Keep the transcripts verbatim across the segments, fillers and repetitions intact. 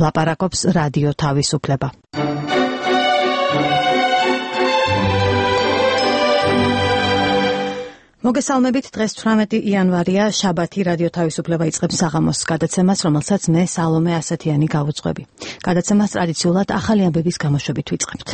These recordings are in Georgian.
ლაპარაკობს რადიო თავისუფლება. მოგესალმებით, დღეს თვრამეტი იანვარია, შაბათი, რადიო თავისუფლება იწყებს საღამოს გადაცემას, რომელსაც მე სალომე ასათიანი გავუძღვები. გადაცემას ტრადიციულად ახალი ამბების გამოშვებით ვიწყებთ.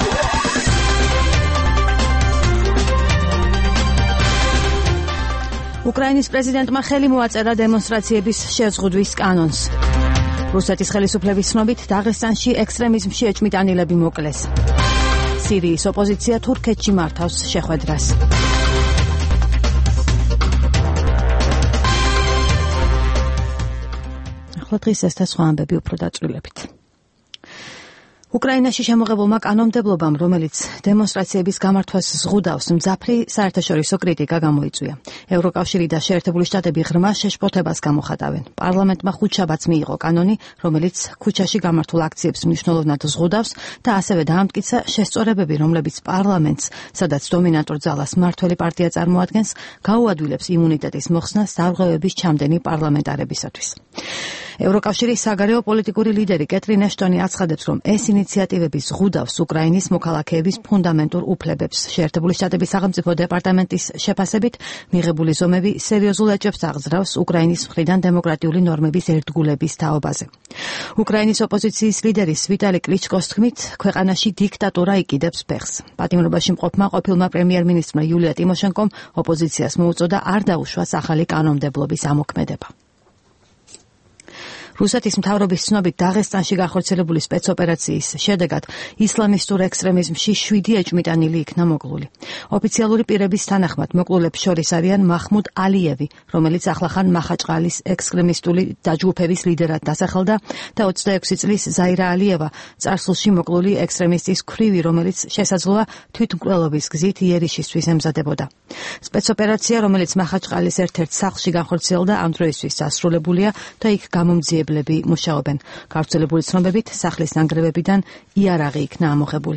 უკრაინის პრეზიდენტმა ხელი მოაწერა დემონსტრაციების შეზღუდვის კანონს. რუსეთის ხელისუფლების ცნობით დაღესტანში ექსტრემიზმში ეჭმიტანილები მოკლეს. სირიის ოპოზიცია თურქეთში მართავს შეხვედრას. ახლა დღის ეს და სხვა ამბები უფრო დაწვრილებით. უკრაინაში შემოღებულმა კანონმდებლობამ, რომელიც დემონსტრაციების გამართვას ზღუდავს, მძაფრი საერთაშორისო კრიტიკა გამოიწვია. ევროკავშირი და შეერთებული შტატები ღრმა შეშფოთებას გამოხატავენ. პარლამენტმა ხუთშაბათს მიიღო კანონი, რომელიც ქუჩაში გამართულ აქციებს მნიშვნელოვნად ზღუდავს და ასევე დაამტკიცა შესწორებები, რომლებიც პარლამენტს, სადაც დომინანტურ ძალას მმართველი პარტია წარმოადგენს, გაუადვილებს იმუნიტეტის მოხსნას დარღვევების ჩამდენი პარლამენტარებისათვის. ევროკავშირის საგარეო პოლიტიკური ლიდერი კეთრინ ეშტონი აცხადებს, რომ ეს ინიციატივები ზღუდავს უკრაინის მოქალაქეების ფუნდამენტურ უფლებებს. შეერთებული შტატების სახელმწიფო დეპარტამენტის შეფასებით, მიღებული ზომები სერიოზულ ეჭვებს აღძრავს უკრაინის მხრიდან დემოკრატიული ნორმების ერთგულების თაობაზე. უკრაინის ოპოზიციის ლიდერის ვიტალი კლიჩკოს თქმით, ქვეყანაში დიქტატურა იკიდებს ფეხს. პატიმრობაში მყოფმა ყოფილმა პრემიერ-მინისტრმა იულია ტიმოშენკომ ოპოზიციას მოუწოდა არ დაუშვას ახალი კანონმდებლობის ამოქმედება. რუსეთის მთავრობის ცნობით დაღესტანში განხორციელებული სპეცოპერაციის შედეგად ისლამისტურ ექსტრემიზმში შვიდი ეჭმიტანილი იქნა მოკლული. ოფიციალური პირების თანახმად მოკლულებს შორის არიან მაჰმუდ ალიევი, რომელიც ახლახან მახაჭყალის ექსტრემისტული დაჯგუფების ლიდერად დასახელდა და ოცდაექვსი წლის ზაირა ალიევა წარსულში მოკლული ექსტრემისტის ქვრივი, რომელიც შესაძლოა თვითმკვლელობის გზით იერიშისთვის ემზადებოდა. სპეცოპერაცია, რომელიც მახაჭყალის ერთ-ერთ სახლში განხორციელდა, ამ დროისთვის დასრულებულია და იქ გამომძიებელები მუშაობენ. გავრცელებული ცნობებით, სახლის ნანგრევებიდან იარაღი იქნა ამოღებული.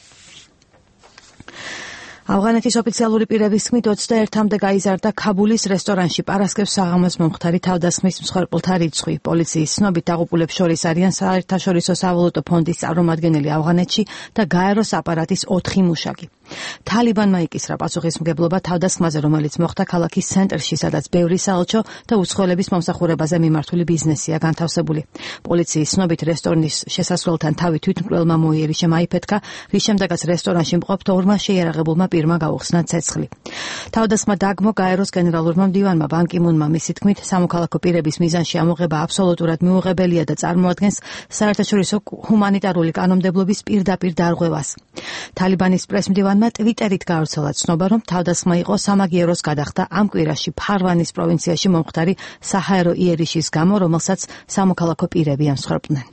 ავღანეთის ოფიციალური პირების თქმით, ოცდაერთამდე გაიზარდა ქაბულის რესტორანში პარასკევს საღამოს მომხდარი თავდასხმის მსხვერპლთა რიცხვი. პოლიციის ცნობით დაღუპულებს შორის არიან საერთაშორისო სავალუტო ფონდის წარმომადგენელი ავღანეთში და გაეროს აპარატის ოთხი მუშაკი. თალიბანმა იკისრა პასუხისმგებლობა თავდასხმაზე, რომელიც მოხდა ქალაქის ცენტრში, სადაც ბევრი საელჩო და უცხოელების მომსახურებაზე მიმართული ბიზნესია განთავსებული. პოლიციის ცნობით რესტორნის შესასვლელთან თავი თვითმკვლელმა მოიერიშე მაიფეთქა, რის შემდეგაც რესტორანში მყოფ ორმა შეიარაღებულმა პირმა გაუხსნა ცეცხლი. თავდასხმა დაგმო გაეროს გენერალურმა მდივანმა ბან კი მუნმა მისი თქმით, სამოქალაქო პირების მიზანში ამოღება აბსოლუტურად მიუღებელია და წარმოადგენს საერთაშორისო ჰუმანიტარული კანონმდებლობის პირდაპირ დარღვევას. თალიბანის პრესმდივანმა ტვიტერით გაავრცელა ცნობა, რომ თავდასხმა იყო სამაგიეროს გადახდა ამ კვირაში ფარვანის პროვინციაში მომხდარი საჰაერო იერიშის გამო, რომელსაც სამოქალაქო პირები ემსხვერპლნენ.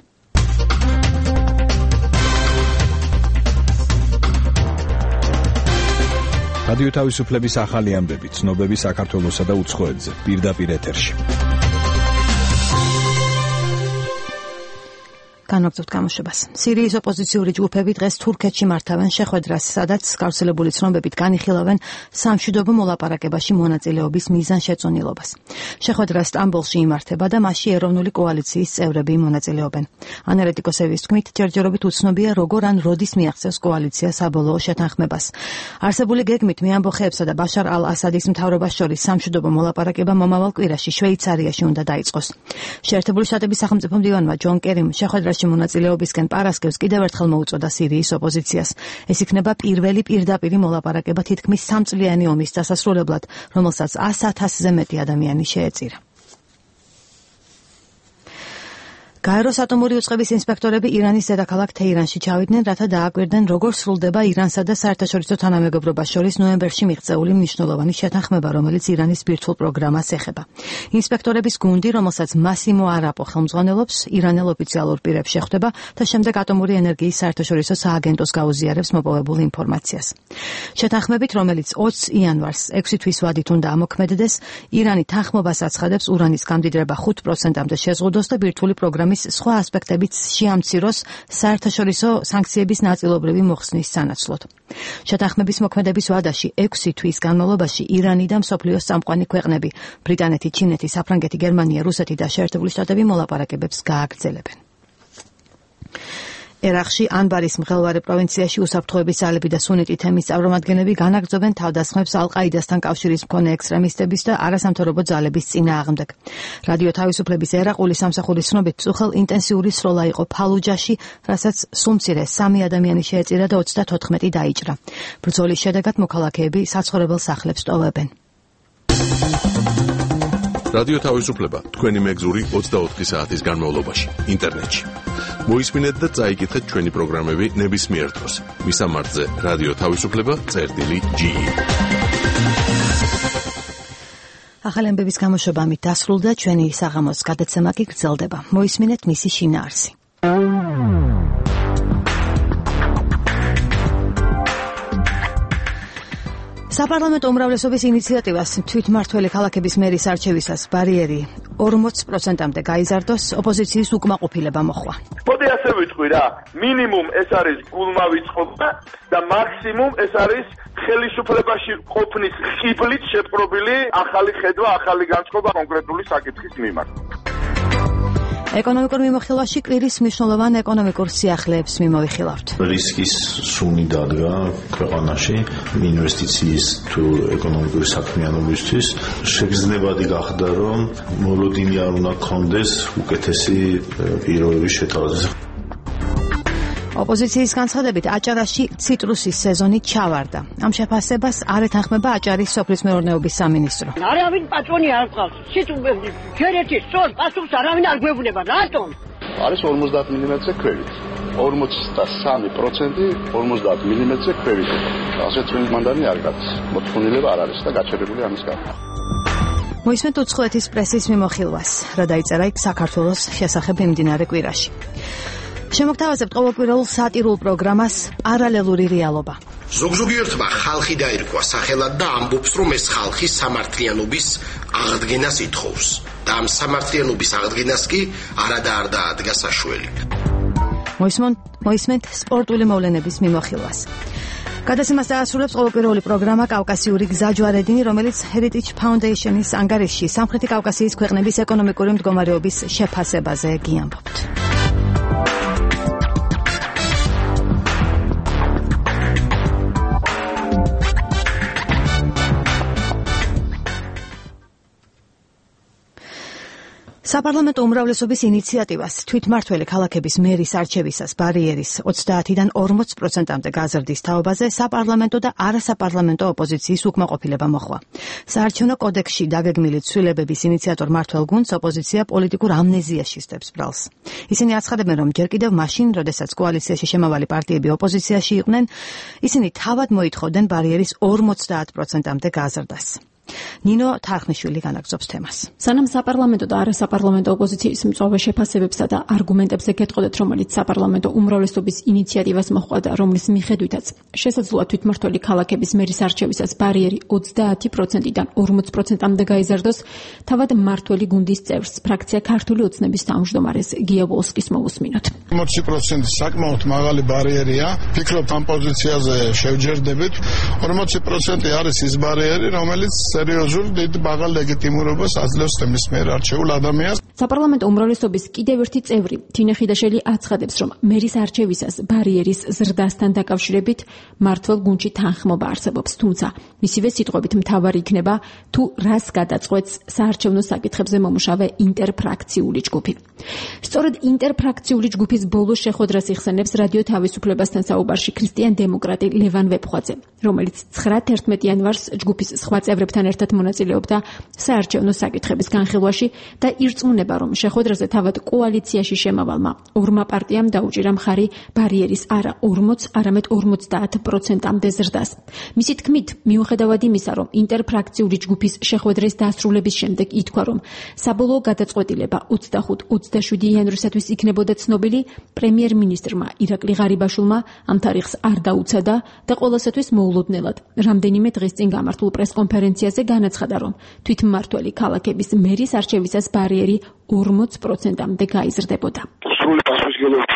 რადიო თავისუფლების ახალი ამბები, ცნობები საქართველოსა და უცხოეთზე, პირდაპირ ეთერში. განვაგრძობთ გამოშვებას. სირიის ოპოზიციური ჯგუფები დღეს თურქეთში მართავენ შეხვედრას, სადაც გავრცელებული ცნობებით განიხილავენ სამშვიდობო მოლაპარაკებაში მონაწილეობის მიზანშეწონილობას. შეხვედრა სტამბოლში იმართება და მასში ეროვნული კოალიციის წევრები მონაწილეობენ. ანალიტიკოსების თქმით, ჯერჯერობით უცნობია, როგორ ან როდის მიაღწევს კოალიცია საბოლოო შეთანხმებას. არსებული გეგმით მეამბოხეებსა და ბაშარ ალ-ასადის მთავრობას შორის სამშვიდობო მოლაპარაკება მომავალ კვირაში შვეიცარიაში უნდა დაიწყოს. შეერთებული შტატების სახელმწიფო მდივანმა ჯონ კერიმ შეხვედრაში მონაწილეობისკენ პარასკევს კიდევ ერთხელ მოუწოდა სირიის ოპოზიციას. ეს იქნება პირველი პირდაპირი მოლაპარაკება თითქმის სამწლიანი ომის დასასრულებლად, რომელსაც ას ათასზე მეტი ადამიანი შეეწირა. გაეროს ატომური უწყების ინსპექტორები ირანის დედაქალაქ თეირანში ჩავიდნენ, რათა დააკვირდნენ, როგორ სრულდება ირანსა და საერთაშორისო თანამეგობრობას შორის ნოემბერში მიღწეული მნიშვნელოვანი შეთანხმება, რომელიც ირანის ბირთვულ პროგრამას ეხება. ინსპექტორების გუნდი, რომელსაც მასიმო არაპო ხელმძღვანელობს, ირანელ ოფიციალურ პირებს შეხვდება და შემდეგ ატომური ენერგიის საერთაშორისო სააგენტოს გაუზიარებს მოპოვებულ ინფორმაციას. შეთანხმებით, რომელიც ოცს იანვარს ექვსი თვის ვადით უნდა ამოქმედდეს, ირანი თანხმობას აცხადებს ურანის გამდიდრება ხუთ პროცენტამდე შეზღუდოს და ბირთვული პროგრამის სხვა ასპექტებიც შეამციროს საერთაშორისო სანქციების ნაწილობრივი მოხსნის სანაცვლოდ. შეთანხმების მოქმედების ვადაში ექვსი თვის განმავლობაში ირანი და მსოფლიოს წამყვანი ქვეყნები ბრიტანეთი, ჩინეთი, საფრანგეთი, გერმანია, რუსეთი და შეერთებული შტატები მოლაპარაკებებს გააგრძელებენ. ერაყში ანბარის მღელვარე პროვინციაში უსაფრთხოების ძალები და სუნიტი თემის წარმომადგენლები განაგრძობენ თავდასხმებს ალ-ყაიდასთან კავშირის მქონე ექსტრემისტების და არასამთავრობო ძალების წინააღმდეგ. რადიო თავისუფლების ერაყული სამსახურის ცნობით წუხელ ინტენსიური სროლა იყო ფალუჯაში, რასაც სულ მცირე სამი ადამიანი შეეწირა და ოცდათოთხმეტი დაიჭრა. ბრძოლის შედეგად მოქალაქეები საცხოვრებელ სახლებს ტოვებენ. რადიო თავისუფლება თქვენი მეგზური ოცდაოთხი საათის განმავლობაში ინტერნეტში. მოისმინეთ და წაიკითხეთ ჩვენი პროგრამები ნებისმიერ დროს. მისამართზე რადიო თავისუფლება წერტილი ჯი. ახალი ამბების გამოშვება ამით დასრულდა, ჩვენი საღამოს გადაცემა კი გრძელდება. მოისმინეთ მისი შინაარსი. საპარლამენტო უმრავლესობის ინიციატივას თვითმმართველი ქალაქების მერის არჩევისას ბარიერი ორმოც პროცენტამდე გაიზარდოს, ოპოზიციის უკმაყოფილება მოხდა. მოდი ასე ვიტყვი რა, მინიმუმ ეს არის გულმავიწყობა და მაქსიმუმ ეს არის ხელისუფლებაში ყოფნის ხიბლით შეპყრობილი ახალი ხედვა, ახალი განწყობა კონკრეტული საკითხის მიმართ. ეკონომიკურ მიმოხილვაში კვირის მნიშვნელოვან ეკონომიკურ სიახლეებს მიმოვიხილავთ. რისკის სუნი დადგა ქვეყანაში ინვესტიციის თუ ეკონომიკური საქმიანობისთვის. შეგრძნებადი გახდა, რომ მოლოდინი არ უნდა გქონდეს უკეთესი პირობების შეთავაზება. ოპოზიციის განცხადებით აჭარაში ციტრუსის სეზონი ჩავარდა. ამ შეფასებას არ ეთანხმება აჭარის სოფლის მეურნეობის სამინისტრო. არავინ პატრონი არ ყავს. ჯერეთი სწორ პასუხს არავინ არ გვეუბნება. რატომ? არის ორმოცდაათ მილიმეტრზე ქვევით. ორმოცდასამი პროცენტი ორმოცდაათ მილიმეტრზე ქვევით. ასე წმინდანი არ გაქვს. მოთხოვნილება არ არის და გაჩერებული ამის გამო. მოისმენთ უცხოეთის პრესის მიმოხილვას, რა დაიწერა იქ საქართველოს შესახებ მიმდინარე კვირაში. შემოგთავაზებთ ყოველკვირეულ სატირულ პროგრამას პარალელური რეალობა. ზოგ-ზოგიერთმა ხალხი დაირქვა სახელად და ამბობს, რომ ეს ხალხი სამართლიანობის აღდგენას ითხოვს და ამ სამართლიანობის აღდგენას კი არადა არ დაადგა საშველი. მოისმენთ სპორტული მოვლენების მიმოხილვას. გადაცემას დაასრულებს ყოველკვირეული პროგრამა კავკასიური გზაჯვარედინი, რომელიც Heritage Foundation-ის ანგარიშში სამხრეთი კავკასიის ქვეყნების ეკონომიკური მდგომარეობის შეფასებაზე გიამბობთ. საპარლამენტო უმრავლესობის ინიციატივას თვითმმართველი ქალაქების მერის არჩევისას ბარიერის ოცდაათიდან ორმოც პროცენტამდე გაზრდის თაობაზე საპარლამენტო და არასაპარლამენტო ოპოზიციის უკმაყოფილება მოხდა. საარჩევნო კოდექსში დაგეგმილი ცვლილებების ინიციატორ მმართველ გუნდს ოპოზიცია პოლიტიკურ ამნეზიაში სდებს ბრალს. ისინი აცხადებენ, რომ ჯერ კიდევ მაშინ, როდესაც კოალიციაში შემავალი პარტიები ოპოზიციაში იყვნენ, ისინი თავად მოითხოვდნენ ბარიერის ორმოცდაათ პროცენტამდე გაზრდას. ნინო თარხნიშვილი განაგრძობს თემას. სანამ საპარლამენტო და არასაპარლამენტო ოპოზიციის მწვავე შეფასებებსა და არგუმენტებზე გეტყოდეთ, რომელიც საპარლამენტო უმრავლესობის ინიციატივას მოჰყვა და რომლის მიხედვითაც შესაძლოა თვითმმართველი ქალაქების მერის არჩევისას ბარიერი ოცდაათი პროცენტიდან ორმოც პროცენტამდე გაიზარდოს, თავად მმართველი გუნდის წევრს, ფრაქცია ქართული ოცნების თავმჯდომარეს გია ვოლსკის მოვუსმინოთ. ორმოცი პროცენტი საკმაოდ მაღალი ბარიერია. ფიქრობთ ამ პოზიციაზე შევჯერდებით. ორმოცი პროცენტი არის ის ბარიერი, რომელიც სერიოზულ დიდ მაღალ ლეგიტიმურობას აძლევს თემის მიერ არჩეულ ადამიანს. საპარლამენტო უმრავლესობის კიდევ ერთი წევრი თინე ხიდაშელი აცხადებს, რომ მერის არჩევისას ბარიერის ზრდასთან დაკავშირებით მმართველ გუნდში თანხმობა არსებობს, თუმცა მისივე სიტყვებით მთავარი იქნება თუ რას გადაწყვეტს საარჩევნო საკითხებზე მომუშავე ინტერფრაქციული ჯგუფი. სწორედ ინტერფრაქციული ჯგუფის ბოლო შეხვედრას იხსენებს რადიო თავისუფლებასთან საუბარში ქრისტიან დემოკრატი ლევან ვეფხვაძე, რომელიც ცხრა თერთმეტი იანვარს ჯგუფის სხვა წევრებთან ერთად მონაწილეობდა საარჩევნო საკითხების განხილვაში და ირწმუნება, რომ შეხვედრაზე თავად კოალიციაში შემავალმა ორმა პარტიამ დაუჭირა მხარი ბარიერის არა ორმოც, არამედ ორმოცდაათ პროცენტამდე ზრდას. მისი თქმით, მიუხედავად იმისა, რომ ინტერფრაქციული ჯგუფის შეხვედრის დასრულების შემდეგ ითქვა, რომ საბოლოო გადაწყვეტილება ოცდახუთ ოცდაშვიდი იანვრისათვის იქნებოდა ცნობილი, პრემიერ-მინისტრმა ირაკლი ღარიბაშვილმა ამ თარიღს არ დაუცადა და ყოველასათვის მოულოდნელად რამდენიმე დღის წინ გამართულ პრესკონფერენციაზე განაცხადა, რომ თვითმმართველი ქალაქების მერის არჩევისას ბარიერი ორმოც პროცენტამდე გაიზრდებოდა. სრული პასუხისმგებლობით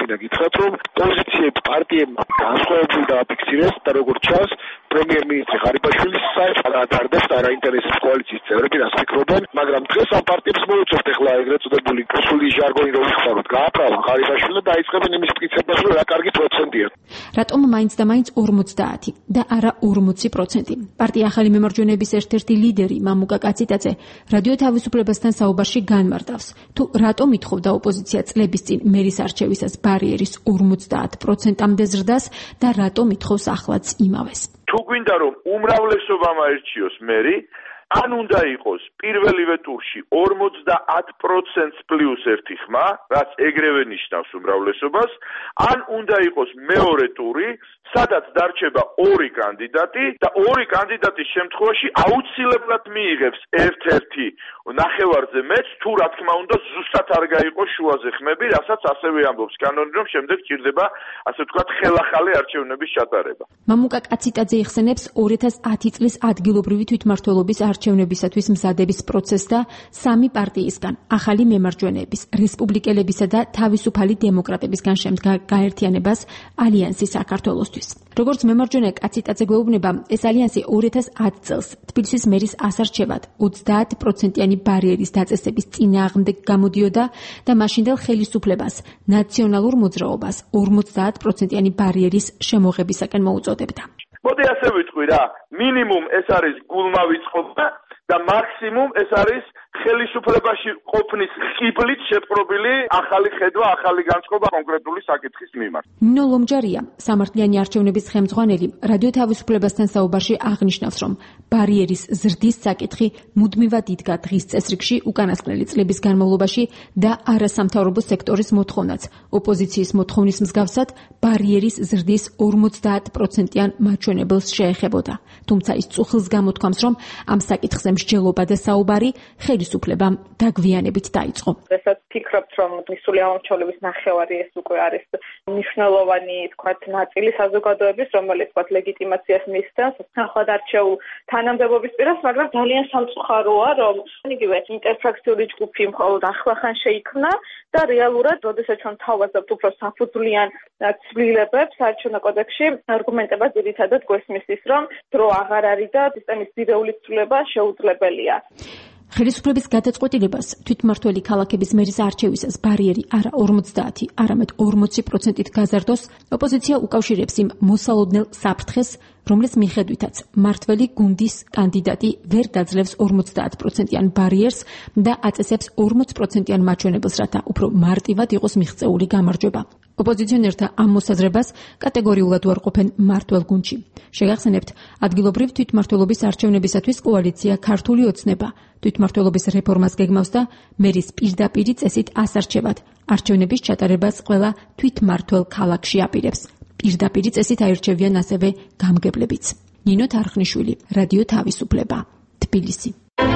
მინდა გითხრათ, რომ პოზიციები პარტიებმა განსხვავებული დააფიქსირეს და როგორც ჩანს, პრემიერ-მინისტრი ღარიბაშვილის საერთოდ ადარდებს და არაინტერესებს კოალიციის წევრები რას ფიქრობენ, მაგრამ დღეს ამ პარტიებს მოუწევთ ახლა ეგრეთ წოდებული რუსული ჟარგონი რომ ვიხსენოთ, გააправა ღარიბაშვილი და დაიწყებენ იმის მტკიცებას, რომ რა კარგი პროცენტია. რატომ მაინც და მაინც ორმოცდაათი და არა ორმოცი პროცენტი? პარტია ახალი მემარჯვენეების ერთ-ერთი ლიდერი მამუკა კაციტაძე რადიო თავისუფლებასთან საუბარში განმარტავს, თუ რატომ ითხოვდა ოპოზიცია წლების წინ მერის არჩევისას ბარიერის ორმოცდაათ პროცენტამდე ზრდას და რატომ ითხოვს ახლაც იმავეს. თუ გვინდა რომ უმრავლესობამ აერჩიოს მერი, ან უნდა იყოს პირველივე ტურში ორმოცდაათ პროცენტს პლუს ერთი ხმა, რაც ეგრევე ნიშნავს უმრავლესობას, ან უნდა იყოს მეორე ტური, სადაც დარჩება ორი კანდიდატი და ორი კანდიდატის შემთხვევაში აუცილებლად მიიღებს ერთ-ერთი ნახევარზე მეც, თუ რა თქმა უნდა ზუსტად არ გაიყოს შუაზე ხმები, რასაც ასევე ამბობს კანონი, რომ შემდეგ ჭირდება, ასე ვთქვათ, ხელახალი არჩევნების ჩატარება. მამუკა კაციტაძე იხსენებს ორი ათას ათი წლის ადგილობრივი თვითმმართველობის არჩევნებისათვის მზადების პროცესს და სამი პარტიისგან, ახალი მემარჯვენეების, რესპუბლიკელებისა და თავისუფალი დემოკრატებისგან შემდგა გაერთიანებას ალიანსი საქართველოსთვის. როგორც მემარჯვენე კაციტაძე გვეუბნება, ეს ალიანსი ორი ათას ათი წელს თბილისის მერის ასარჩევად ოცდაათ პროცენტიანი ბარიერის დაწესების წინააღმდეგ გამოდიოდა და მაშინდელ ხელისუფლებას ნაციონალურ მოძრაობას ორმოცდაათ პროცენტიანი ბარიერის შემოღებისაკენ მოუწოდებდა. მოდი ასე ვიტყვი რა, მინიმუმ ეს არის გულმავიწყობა და მაქსიმუმ ეს არის ხელისუფლებაში ყოფნის ხიბლით შეპყრობილი ახალი ხედვა, ახალი განწყობა კონკრეტული საკითხის მიმართ. ნინო ლომჯარია, სამართლიანი არჩევნების ხელმძღვანელი, რადიო თავისუფლებასთან საუბარში აღნიშნავს, რომ ბარიერის ზრდის საკითხი მუდმივად იდგა დღის წესრიგში უკანასკნელი წლების განმავლობაში და არასამთავრობო სექტორის მოთხოვნაც, ოპოზიციის მოთხოვნის მსგავსად, ბარიერის ზრდის ორმოცდაათ პროცენტიან მაჩვენებელს შეეხებოდა. თუმცა ის წუხილს გამოთქვამს, რომ ამ საკითხზე მსჯელობა და საუბარი ხელისუფლებამ დაგვიანებით დაიწყო. Დღესაც ფიქრობთ, რომ მისული ამომრჩევლების ნახევარი ეს უკვე არის მნიშვნელოვანი, თქვათ, ნაწილი საზოგადოების, რომელიც თქვათ ლეგიტიმაციას მისცემს ახალ არჩეულ თანამდებობის პირას, მაგრამ ძალიან სამწუხაროა, რომ იგივე ინტერფრაქციული ჯგუფი მხოლოდ ახლახან შეიქმნა და რეალურად, როდესაც ჩვენ თავაზობთ უფრო საფუძვლიან ცვლილებებს არჩევნო კოდექსში, არგუმენტება ძირითადად გვესმის ის, რომ დრო აღარ არის და სისტემის ძირეული ცვლილება შეუძლებელია. ხელისუფლების გადაწყვეტილებას თვითმმართველი ქალაქების მერის არჩევისას ბარიერი არა ორმოცდაათი, არამედ ორმოცი პროცენტით გაზარდოს, ოპოზიცია უკავშირებს იმ მოსალოდნელ საფრთხეს, რომლის მიხედვითაც მართველი გუნდის კანდიდატი ვერ დაძლევს ორმოცდაათ პროცენტიან ბარიერს და აწესებს ორმოც პროცენტიან მაჩვენებელს, რათა უფრო მარტივად იყოს მიღწეული გამარჯვება. ოპოზიციონერთა ამ მოსაზრებას კატეგორიულად უარყოფენ მმართველ გუნდში. შეგახსენებთ, ადგილობრივ თვითმმართველობის არჩევნებისათვის კოალიცია ქართული ოცნება თვითმმართველობის რეფორმას გეგმავს და მერის პირდაპირი წესით ასარჩევად არჩევნების ჩატარებას ყველა თვითმმართველ ქალაქში აპირებს. პირდაპირი წესით აირჩევიან ასევე გამგებლებიც. ნინო თარხნიშვილი, რადიო თავისუფლება, თბილისი.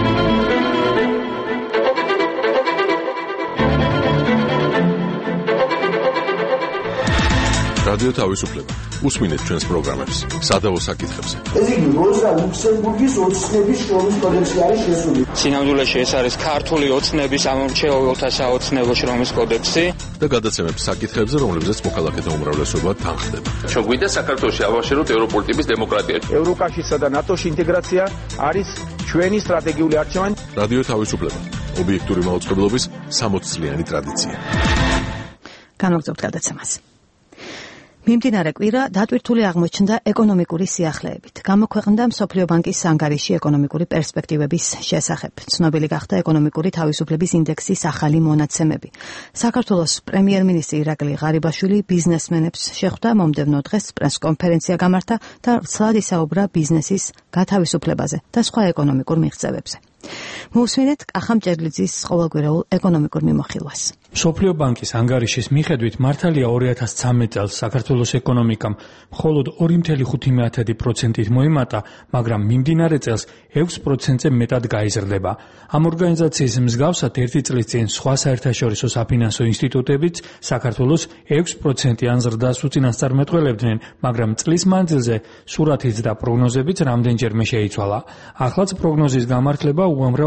რადიო თავისუფლება. უსმინეთ ჩვენს პროგრამებს სადავო საკითხებზე. ეს იგი როზა ლუქსემბურგის ოცნების შრომის კოდექსი არის შესული. სინამდვილეში ეს არის ქართული ოცნების ამომრჩეველთა საოცნებო შრომის კოდექსი და გადაცემებს საკითხებზე, რომლებზეც მოქალაქეთა უმრავლესობა თანხდება. ჩვენ გვინდა საქართველოში ავაშეროთ ევროპული ტიპის დემოკრატია. ევროკავშირსა და ნატოში ინტეგრაცია არის ჩვენი სტრატეგიული არჩევანი. რადიო თავისუფლება. ობიექტური მაუწყებლობის სამოც წლიანი ტრადიცია. განვაგრძობთ გადაცემას. მიმდინარე კვირა დატვირთული აღმოჩნდა ეკონომიკური სიახლეებით. გამოქვეყნდა მსოფლიო ბანკის ანგარიში ეკონომიკური პერსპექტივების შესახებ. ცნობილი გახდა ეკონომიკური თავისუფლების ინდექსის ახალი მონაცემები. საქართველოს პრემიერ-მინისტრი ირაკლი ღარიბაშვილი ბიზნესმენებს შეხვდა, მომდევნო დღეს პრესკონფერენცია გამართა და ცლად ისაუბრა ბიზნესის გათავისუფლებაზე და სხვა ეკონომიკურ მიღწევებზე. მოусმინეთ კახამ ჭერლიძის ყოველკვირეულ ეკონომიკურ მიმოხილვას. მსოფლიო ბანკის ანგარიშის მიხედვით მართალია ორი ათას ცხრამეტ წელს საქართველოს ეკონომიკამ მხოლოდ ორი კoma ხუთი პროცენტით მოიმატა, მაგრამ მიმდინარე წელს ექვს პროცენტზე მეტად გაიზრდება. ამ ორგანიზაციის მსგავსად ერთი წლის წინ სხვა საერთაშორისო საფინანსო ინსტიტუტებიც საქართველოს ექვს პროცენტიან ზრდას უწინასწარმეტყველებდნენ, მაგრამ წლის მანძილზე სურათიც და პროგნოზებიც რამდენჯერმე შეიცვალა. ახლაც პროგნოზის გამართლება უამრავ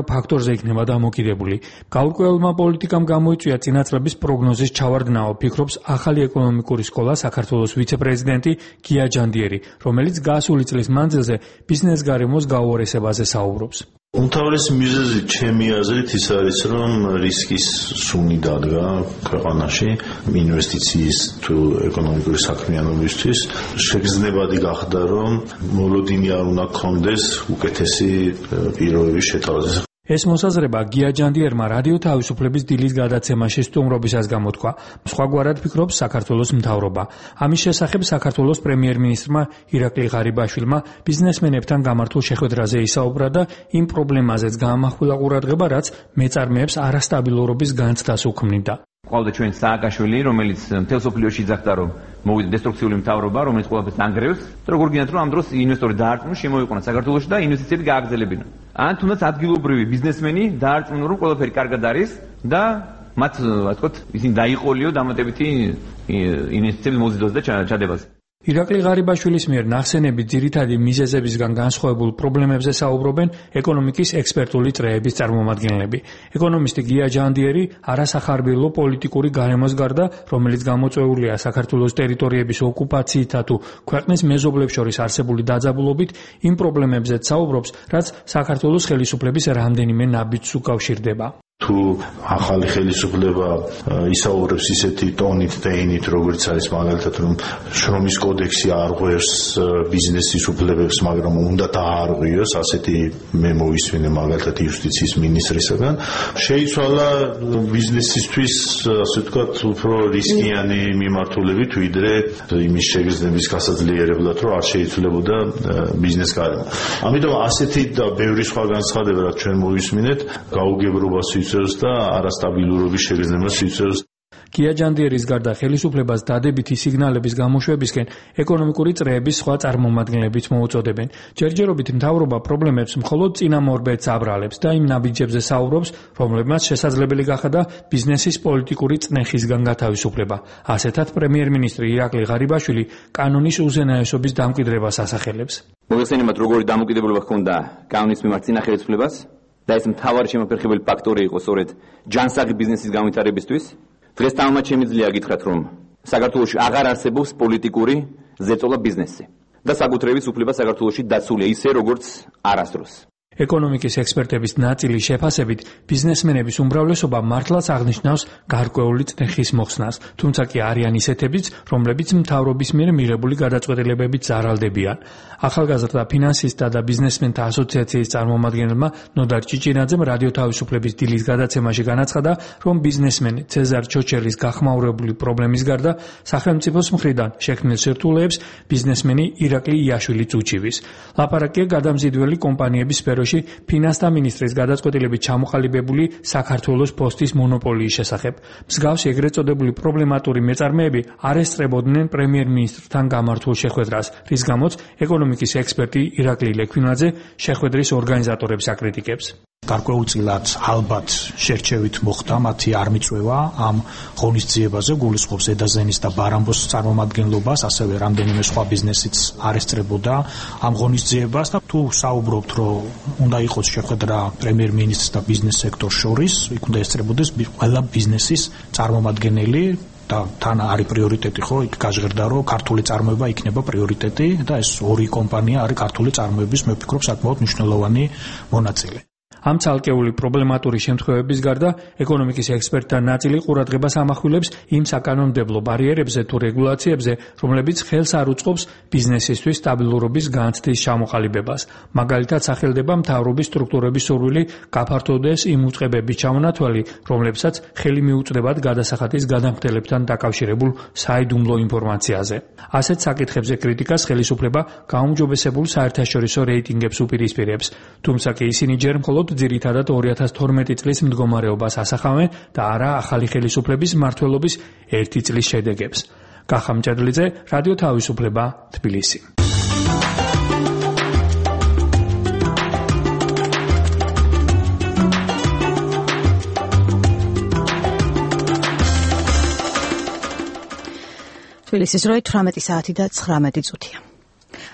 საომარი ფაქტორზე იქნება დამოკიდებული. გაურკვეველმა პოლიტიკამ გამოიწვია წინა წლების პროგნოზის ჩავარდნაო, ფიქრობს ახალი ეკონომიკური სკოლა საქართველოს ვიცე-პრეზიდენტი გია ჯანდიერი, რომელიც გასული წლის მანძილზე ბიზნეს გარემოს გაუარესებაზე საუბრობს. უმთავრესი მიზეზი ჩემი აზრით ის არის, რომ რისკის სუნი დადგა ქვეყანაში ინვესტიციის თუ ეკონომიკური საქმიანობისთვის. შეგრძნებადი გახდა, რომ მოლოდინი არ უნდა გქონდეს უკეთესი პირობების შეთავაზება. ეს მოსაზრება გია ჯანდიერმა რადიო თავისუფლების დილის გადაცემაში სტუმრობისას გამოთქვა. სხვაგვარად ფიქრობს საქართველოს მთავრობა. ამის შესახებ საქართველოს პრემიერ-მინისტრმა ირაკლი ღარიბაშვილმა ბიზნესმენებთან გამართულ შეხვედრაზე ისაუბრა და იმ პრობლემაზეც გაამახვილა ყურადღება, რაც მეწარმეებს არასტაბილურობის განცდას უქმნიდა. ყავდა ჩვენ სააკაშვილი, რომელიც მთელ სოფლიოში იძახდა, რომ მოვიდა დესტრუქციული მთავრობა, რომელიც ყველაფერს ანგრევს, და როგორ გინდათ, რომ ამ დროს ინვესტორი დაარწმუნოს, შემოიყვანა საქართველოში და ინვესტიციები გააგრძელებინა. ან თუნდაც ადგილობრივი ბიზნესმენი დაარწმუნა, რომ ყველაფერი კარგად არის და მათ, ასე ვთქვათ, ისინი დაიყოლიო დამატებითი ინვესტიციების მოზიდვაზე და ჩადებაზე. ირაკლი ღარიბაშვილის მიერ ნახსენები ძირითადი მიზეზებისგან განსხვავებულ პრობლემებზე საუბრობენ ეკონომიკის ექსპერტული წრეების წარმომადგენლები. ეკონომისტი გია ჯანდიერი არასახარბიელო პოლიტიკური გარემოს გარდა, რომელიც გამოწვეულია საქართველოს ტერიტორიების ოკუპაციითა თუ ქვეყნის მეზობლებს შორის არსებული დაძაბულობით, იმ პრობლემებზეც საუბრობს, რაც საქართველოს ხელისუფლების რამდენიმე ნაბიჯს უკავშირდება. თუ ახალი ხელისუფლება ისაუბრებს ისეთი ტონით და ენით, როგორც არის მაგალითად, რომ შრომის კოდექსი არ ღვევს ბიზნესის უფლებებს, მაგრამ უნდა დაარღვიოს, ასეთი მე მოვისმინე მაგალითად იუსტიციის მინისტრისგან, შეიცვალა ბიზნესისთვის, ასე ვთქვათ, უფრო რისკიანი მიმართულებით, ვიდრე იმის შეგრძნების გასაძლიერებლად, რომ არ შეიცვლებოდა ბიზნეს გარემო. ამიტომ ასეთი და ბევრი სხვა განცხადება, რაც ჩვენ მოვისმინეთ, გაუგებრობას და არასტაბილურობის შეგრძნებას იწვევს. გია ჯანდიერის გარდა ხელისუფლებას დადებითი სიგნალების გამოშვებისკენ ეკონომიკური წრეების სხვა წარმომადგენლებიც მოუწოდებენ. ჯერჯერობით მთავრობა პრობლემებს მხოლოდ წინამორბედს აბრალებს და იმ ნაბიჯებზე საუბრობს, რომლებმაც შესაძლებელი გახადა ბიზნესის პოლიტიკური წნეხისგან გათავისუფლება. ასეთად პრემიერ-მინისტრი ირაკლი ღარიბაშვილი კანონის უზენაესობის დამკვიდრებას ასახელებს. მოგეხსენებათ, როგორი დამოკიდებულება ჰქონდა კანონის მიმართ წინა ხელისუფლებას და ეს მთავარი შემოფერხებელი ფაქტორი იყო სწორედ ჯანსაღი ბიზნესის განვითარებისთვის. დღეს თამამად შემიძლია გითხრათ, რომ საქართველოში აღარ არსებობს პოლიტიკური ზეწოლა ბიზნესზე და საკუთრების უფლება საქართველოში დაცულია ისე, როგორც არასდროს. ეკონომიკის ექსპერტების ნაწილის შეფასებით ბიზნესმენების უმრავლესობა მართლაც აღნიშნავს გარკვეული წნეხის მოხსნას, თუმცა კი არიან ისეთებიც, რომლებიც მთავრობის მიერ მიღებული გადაწყვეტილებებით ზარალდებიან. ახალგაზრდა ფინანსისტთა და ბიზნესმენთა ასოციაციის წარმომადგენელმა ნოდარ ჭიჭინაძემ რადიო თავისუფლების დილის გადაცემაში განაცხადა, რომ ბიზნესმენი ცეზარ ჩოჩელის გახმაურებული პრობლემის გარდა სახელმწიფოს მხრიდან შექმნილ სირთულეებს ბიზნესმენი ირაკლი იაშვილიც უჩივის. ლაპარაკია გადამზიდველი კომპანიების სფეროში ფინანსთა მინისტრის გადაწყვეტილებით ჩამოყალიბებული საქართველოს პოსტის მონოპოლიის შესახებ. მსგავსი ეგრეთ წოდებული პრობლემატური მეწარმეები არ ესწრებოდნენ პრემიერ-მინისტრთან გამართულ შეხვედრას, რის გამოც ეკონომიკის ექსპერტი ირაკლი ლექვინაძე შეხვედრის ორგანიზატორებს აკრიტიკებს. გარკვეულწილად ალბათ შერჩევით მოხდა მათი არმიწვევა ამ ღონისძიებაზე, გულისხმობს ედაზენის და ბარამბოს წარმომადგენლობას, ასევე რამდენიმე სხვა ბიზნესიც არ ესწრებოდა ამ ღონისძიებას და თუ საუბრობთ, რომ უნდა იყოს შეხვედრა პრემიერ-მინისტრს და ბიზნეს სექტორს შორის, იქ უნდა ესწრებოდეს ყველა ბიზნესის წარმომადგენელი და თან არის პრიორიტეტი, ხო, იქ გაჟღერდა, რომ ქართული წარმოება იქნება პრიორიტეტი და ეს ორი კომპანია არის ქართული წარმოების, მე ვფიქრობ, საკმაოდ მნიშვნელოვანი მონაწილე. ამ ცალკეული პრობლემატური შემთხვევების გარდა ეკონომიკის ექსპერტთა ნაწილი ყურადღებას ამახვილებს იმ საკანონმდებლო ბარიერებზე თუ რეგულაციებზე, რომლებიც ხელს არ უწყობს ბიზნესისთვის სტაბილურობის განცდის ჩამოყალიბებას. მაგალითად, სახელდება მთავრობის სტრუქტურების სურვილი გაფართოვდეს იმ უწყებების ჩამონათვალი, რომლებსაც ხელი მიუწვდებათ გადასახადის გადამხდელებთან დაკავშირებულ საიდუმლო ინფორმაციაზე. ასეთ საკითხებზე კრიტიკას ხელისუფლება გაუმჯობესებულ საერთაშორისო რეიტინგებს უპირისპირებს, თუმცა კი ისინი ჯერ მხოლოდ ძირითადად ორი ათას თორმეტი წლის მდგომარეობას ასახავენ და არა ახალი ხელისუფლების მმართველობის ერთი წლის შედეგებს. კახა მჭედლიძე, რადიო თავისუფლება, თბილისი. თბილისის როი თვრამეტი საათი და ცხრამეტი წუთია.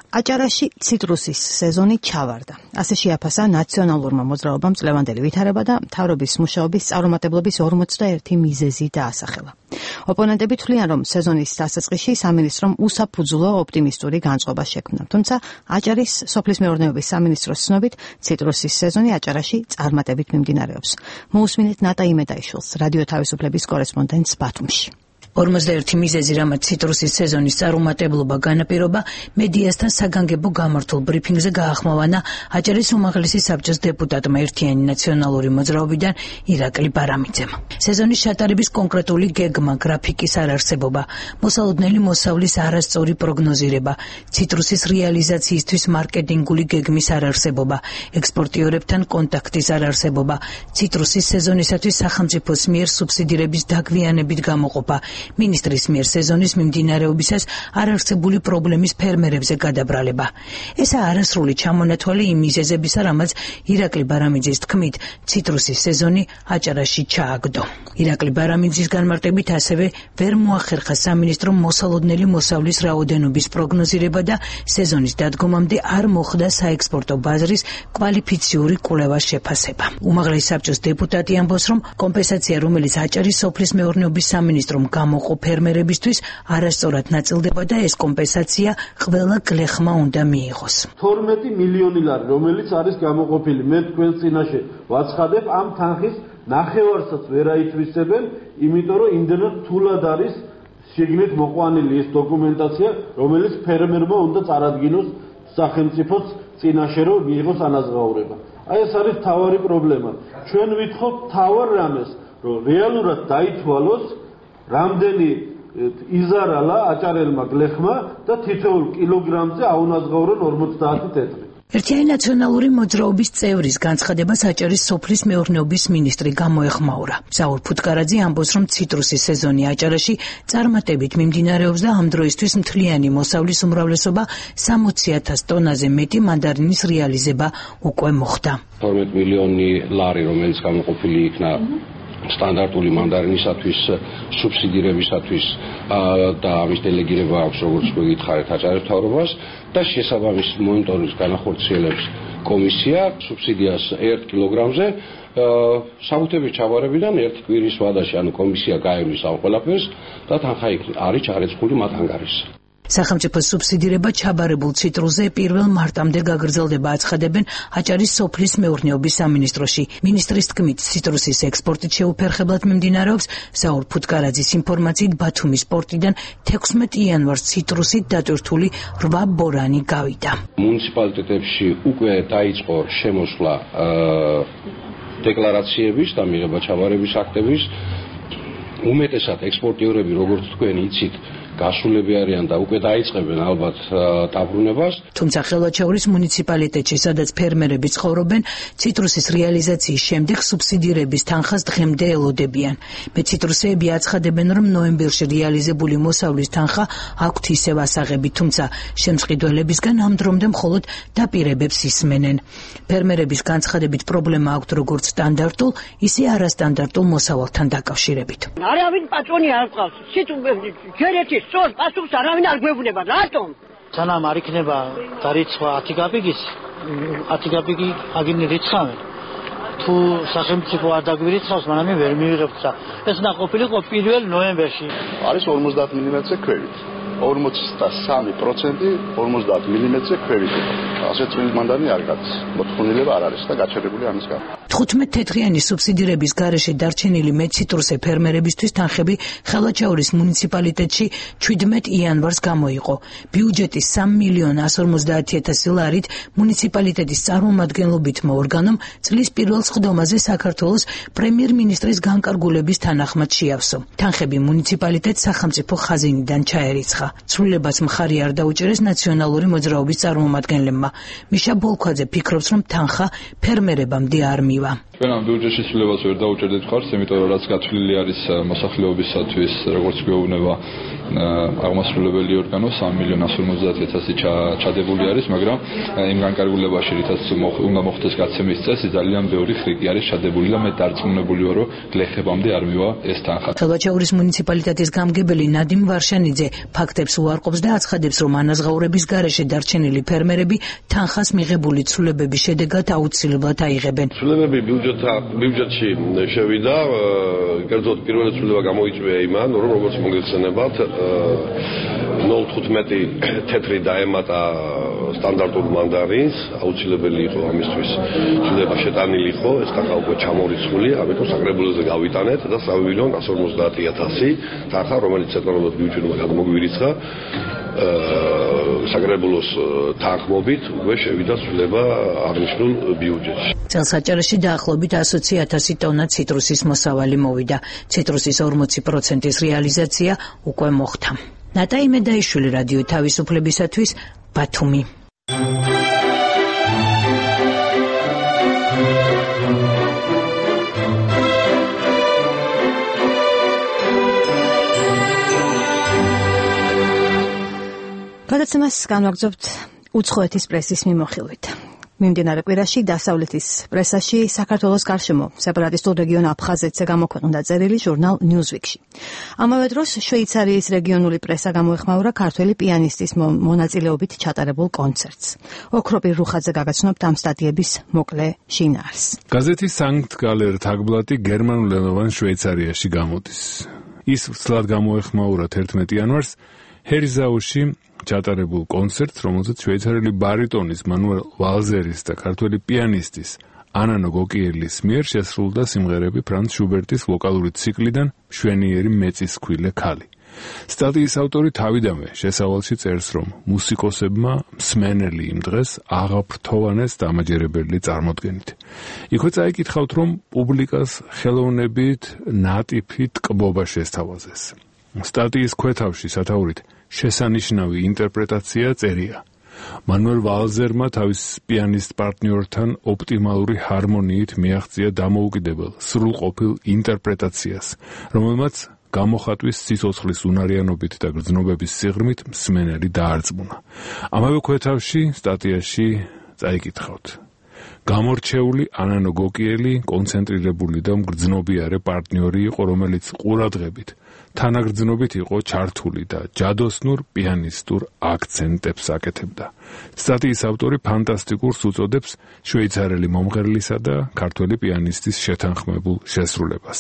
აჭარაში ციტრუსის სეზონი ჩავარდა. ასე შეაფასა ნაციონალურმა მოძრაობამ წლევანდელი ვითარება და მთავრობის მუშაობის წარუმატებლობის ორმოცდაერთი მიზეზი დაასახელა. ოპონენტები თვლიან, რომ სეზონის დასაწყისში სამინისტრომ უსაფუძვლო ოპტიმისტური განწყობა შექმნა. თუმცა აჭარის სოფლის მეურნეობის სამინისტროს ცნობით, ციტრუსის სეზონი აჭარაში წარმატებით მიმდინარეობს. მოусმინეთ ნატა იმედაიშვილს, რადიო თავისუფლების კორესპონდენტს ბათუმში. ორმოცდაერთი მიზეზი, რამაც ციტრუსის სეზონის წარუმატებლობა განაპირობა, მედიასთან საგანგებო გამართულ ბრიფინგზე გაახმოვანა აჭარის უმაღლესი საბჭოს დეპუტატმა ერთიანი ნაციონალური მოძრაობიდან ირაკლი ბარამიძემ. სეზონის ჩატარების კონკრეტული გეგმა, გრაფიკის არარსებობა, მოსალოდნელი მოსავლის არასწორი პროგნოზირება, ციტრუსის რეალიზაციისთვის მარკეტინგული გეგმის არარსებობა, ექსპორტიორებთან კონტაქტის არარსებობა, ციტრუსის სეზონისათვის სახელმწიფოს მიერ სუბსიდირების დაგვიანებით გამოყოფა, მინისტრის მიერ სეზონის მიმდინარეობისას არარსებული პრობლემის ფერმერებზე გადაბრალება. ესა არასრული ჩამონათვალი იმ მიზეზებისა, რამაც ირაკლი ბარამიძის თქმით, ციტრუსის სეზონი აჭარაში ჩააგდო. ირაკლი ბარამიძის განმარტებით ასევე ვერ მოახერხა სამინისტრომ მოსალოდნელი მოსავლის რაოდენობის პროგნოზირება და სეზონის დადგომამდე არ მოხდა საექსპორტო ბაზრის კვალიფიციური კვლევას შეფასება. უმაღლესი საბჭოს დეპუტატი ამბობს, რომ კომპენსაცია, რომელიც აჭარის სოფლის მეურნეობის სამინისტრომ გამოყო ფერმერებისთვის, არასწორად ნაწილდება და ეს კომპენსაცია ყველა გლეხმა უნდა მიიღოს. თორმეტი მილიონი ლარი, რომელიც არის გამოყოფილი, მე თქვენს წინაშე ვაცხადებ, ამ თანხის ნახევარსაც ვერ აითვისებენ, იმიტომ რომ იმდენად რთულად არის შიგნით მოყვანილი ეს დოკუმენტაცია, რომელიც ფერმერმა უნდა წარადგინოს სახელმწიფოს წინაშე, რომ მიიღოს ანაზღაურება. აი ეს არის თავარი პრობლემა. ჩვენ ვითხოვთ თავარ რამეს, რომ რეალურად დაითვალოს რამდენი იზარალა აჭარელმა გლეხმა და თითოეულ კილოგრამზე აუნაზღაურონ ორმოცდაათი ტეტრი. ერთიანი ნაციონალური მოძრაობის წევრის განცხადებას აჭარის სოფლის მეურნეობის მინისტრი გამოეხმაურა. ზაურ ფუტკარაძე ამბობს, რომ ციტრუსის სეზონი აჭარაში წარმატებით მიმდინარეობს და ამ დროისთვის მთლიანი მოსავლის უმრავლესობა სამოცი ათას ტონაზე მეტი მანდარინის რეალიზება უკვე მოხდა. თორმეტი მილიონი ლარი, რომელიც გამოყოფილი იქნა სტანდარტული მანდარინისათვის, სუბსიდირებისათვის და ამის დელეგირება აქვს, როგორც გითხარით, აჭარის მთავრობას და შესაბამის მონიტორინგის განახორციელებს კომისია სუბსიდიას ერთ კილოგრამზე საბუთების ჩაბარებიდან ერთ კვირის ვადაში, ანუ კომისია გაერვის ამ ყველაფერს და თანხა არის ჩარეცხული მათ ანგარიშს. სახელმწიფოს სუბსიდირება ჩაბარებულ ციტრუსზე პირველ მარტამდე გაგრძელდება, აცხადებენ აჭარის სოფლის მეურნეობის სამინისტროში. მინისტრის თქმით, ციტრუსის ექსპორტით შეუფერხებლად მიმდინარეობს. ზაურ ფუტკარაძის ინფორმაციით, ბათუმის პორტიდან თექვსმეტი იანვარს ციტრუსით დატვირთული რვა ბორანი გავიდა. მუნიციპალიტეტებში უკვე დაიწყო შემოსვლა დეკლარაციების და მიღება ჩაბარების აქტების. უმეტესად ექსპორტიორები, როგორც თქვენ იცით, გასულები არიან და უკვე დაიწყებენ ალბათ დაბრუნებას. თუმცა ხელვაჩაურის მუნიციპალიტეტში, სადაც ფერმერები ცხოვრობენ, ციტრუსის რეალიზაციის შემდეგ სუბსიდირების თანხას დღემდე ელოდებიან. მეციტრუსეები აცხადებენ, რომ ნოემბერში რეალიზებული მოსავლის თანხა აქვთ ისევ ასაღები, თუმცა შემწყიდველებისგან ამ დრომდე მხოლოდ დაპირებებს ისმენენ. ფერმერების განცხადებით პრობლემა აქვთ როგორც სტანდარტულ, ისე არასტანდარტულ მოსავალთან დაკავშირებით. არავინ პატრონი არ ყავს. სიტუაცია ჯერეთი სწორ პასუხს არავინ არ გვეუბნება. რატომ? სანამ არ იქნება დარიცხვა ათი კაპიკის, ათი კაპიკი აგინი რიცხავენ. თუ სახელმწიფო არ დაგვირიცხავს, მანამდე ვერ მივიღებთ და ეს უნდა ყოფილიყო პირველ ნოემბერში. არის ორმოცდაათი მილიმეტრზე ქვევით. ორმოცდასამი პროცენტი ორმოცდაათი მილიმეტრზე ქვევით. ასეთ წვილი მანდანი არ გადის. მოთხოვნილება არ არის და გაჩერებული ამის გამო. თხუთმეტ თეთრიანი სუბსიდირების გარეშე დარჩენილი მეციტრუსე ფერმერებისთვის თანხები ხელვაჩაურის მუნიციპალიტეტში ჩვიდმეტ იანვარს გამოიყო. ბიუჯეტის სამი მილიონი ასი ორმოცდაათი ათასი ლარით მუნიციპალიტეტის წარმომადგენლობითმა ორგანომ წლის პირველ სხდომაზე საქართველოს პრემიერ-მინისტრის განკარგულების თანახმად შეავსო. თანხები მუნიციპალიტეტს სახელმწიფო ხაზინიდან ჩაერიცხა. ცვლილებას მხარი არ დაუჭერეს ნაციონალური მოძრაობის წარმომადგენლებმა. მიშა ბოლქვაძე ფიქრობს, რომ თანხა ფერმერებამდე არ მივა. ჩვენ ამ ბიუჯეტში ცვლილებას ვერ დაუჭერდით ხარს, იმიტომ რომ რაც გათვლილი არის მოსახლეობისათვის, როგორც გვეუბნება აღმასრულებელი ორგანო, სამი მილიონი ასი ორმოცდაათი ათასი ჩადებული არის, მაგრამ იმ განკარგულებაში, რითაც უნდა მოხდეს გაცემის წესი, ძალიან ბევრი ხრიკი არის ჩადებული და მე დარწმუნებული ვარ, რომ გლეხებამდე არ მივა ეს თანხა. ხელვაჩაურის მუნიციპალიტეტის გამგებელი ნადიმ ვარშანიძე ფაქტს ფაქტებს უარყოფს და აცხადებს, რომ ანაზღაურების გარეშე დარჩენილი ფერმერები თანხას მიღებული ცვლილებების შედეგად აუცილებლად აიღებენ. ცვლილებები ბიუჯეტში შევიდა, კერძოდ პირველი ცვლილება გამოიწვია იმან, რომ როგორც მოგეხსენებათ, ნულ თხუთმეტი თეთრი დაემატა სტანდარტულ მანდარინს, აუცილებელი იყო ამისთვის ცვლილება შეტანილი იყო, ეს თანხა უკვე ჩამორიცხული, ამიტომ საკრებულოზე გავიტანეთ და სამი მილიონი ასი ორმოცდაათი ათასი თანხა, რომელიც ცენტრალურ ბიუჯეტმა გამოგვირიცხა, საკრებულოს თანხმობით უკვე შევიდა ცვლილება აღნიშნულ ბიუჯეტში. წელსაჭერში დაახლოებით ასოცი ათასი ტონა ციტრუსის მოსავალი მოვიდა. ციტრუსის ორმოცი პროცენტის რეალიზაცია უკვე მოხდა. ნატა იმედაიშვილი, რადიო თავისუფლებისათვის, ბათუმი. გადაცემას განვაგრძობთ უცხოეთის პრესის მიმოხილვით. მიმდინარე კვირაში დასავლეთის პრესაში საქართველოს გარშემო სეპარატისტულ რეგიონ აფხაზეთზე გამოქვეყნდა წერილი ჟურნალ Newsweek-ში. ამავე დროს შვეიცარიის რეგიონული პრესა გამოეხმაურა ქართველი პიანისტის მონაწილეობით ჩატარებულ კონცერტს. ოქროპირ რუხაძე გაგაცნობთ ამ სტატიების მოკლე შინაარს. გაზეთი Sankt Galler Tagblatt გერმანულენოვან შვეიცარიაში გამოდის. ის ვცლად გამოეხმაურა თერთმეტი იანვარს ჰერზაუში ჩატარებულ კონცერტს, რომელზეც შვეიცარიელი ბარიტონის მანუელ ვალზერის და ქართველი პიანისტის ანანო გოკიელის მიერ შესრულდა სიმღერები ფრანც შუბერტის ვოკალური ციკლიდან მშვენიერი მეწისქვილე ქალი. სტატიის ავტორი თავიდანვე შესავალში წერს, რომ მუსიკოსებმა მსმენელი იმ დღეს აღაფრთოვანეს დამაჯერებელი წარმოდგენით. იქვე წაიკითხავთ, რომ პუბლიკას ხელოვნებით ნატიფი ტკბობა შესთავაზეს. სტატიის ქვეთავში სათაურით შესანიშნავი ინტერპრეტაცია წერია. მანუელ ვალზერმა თავის პიანისტ პარტნიორთან ოპტიმალური ჰარმონიით მიაღწია დამოუკიდებელ სრულყოფილ ინტერპრეტაციას, რომელმაც გამოხატვის სიცოცხლის უნარიანობით და გრძნობების სიღრმით მსმენელი დაარწმუნა. ამავე ქვეთავში სტატიაში წაიკითხავთ. გამორჩეული ანანო გოკიელი კონცენტრირებული და მგრძნობიარე პარტნიორი იყო, რომელიც ყურადღებით თანაგრძნობით იყო ჩართული და ჯადოსნურ პიანისტურ აქცენტებს აკეთებდა. სტატიის ავტორი ფანტასტიკურს უწოდებს შვეიცარიელი მომღერლისა და ქართველი პიანისტის შეთანხმებულ შესრულებას.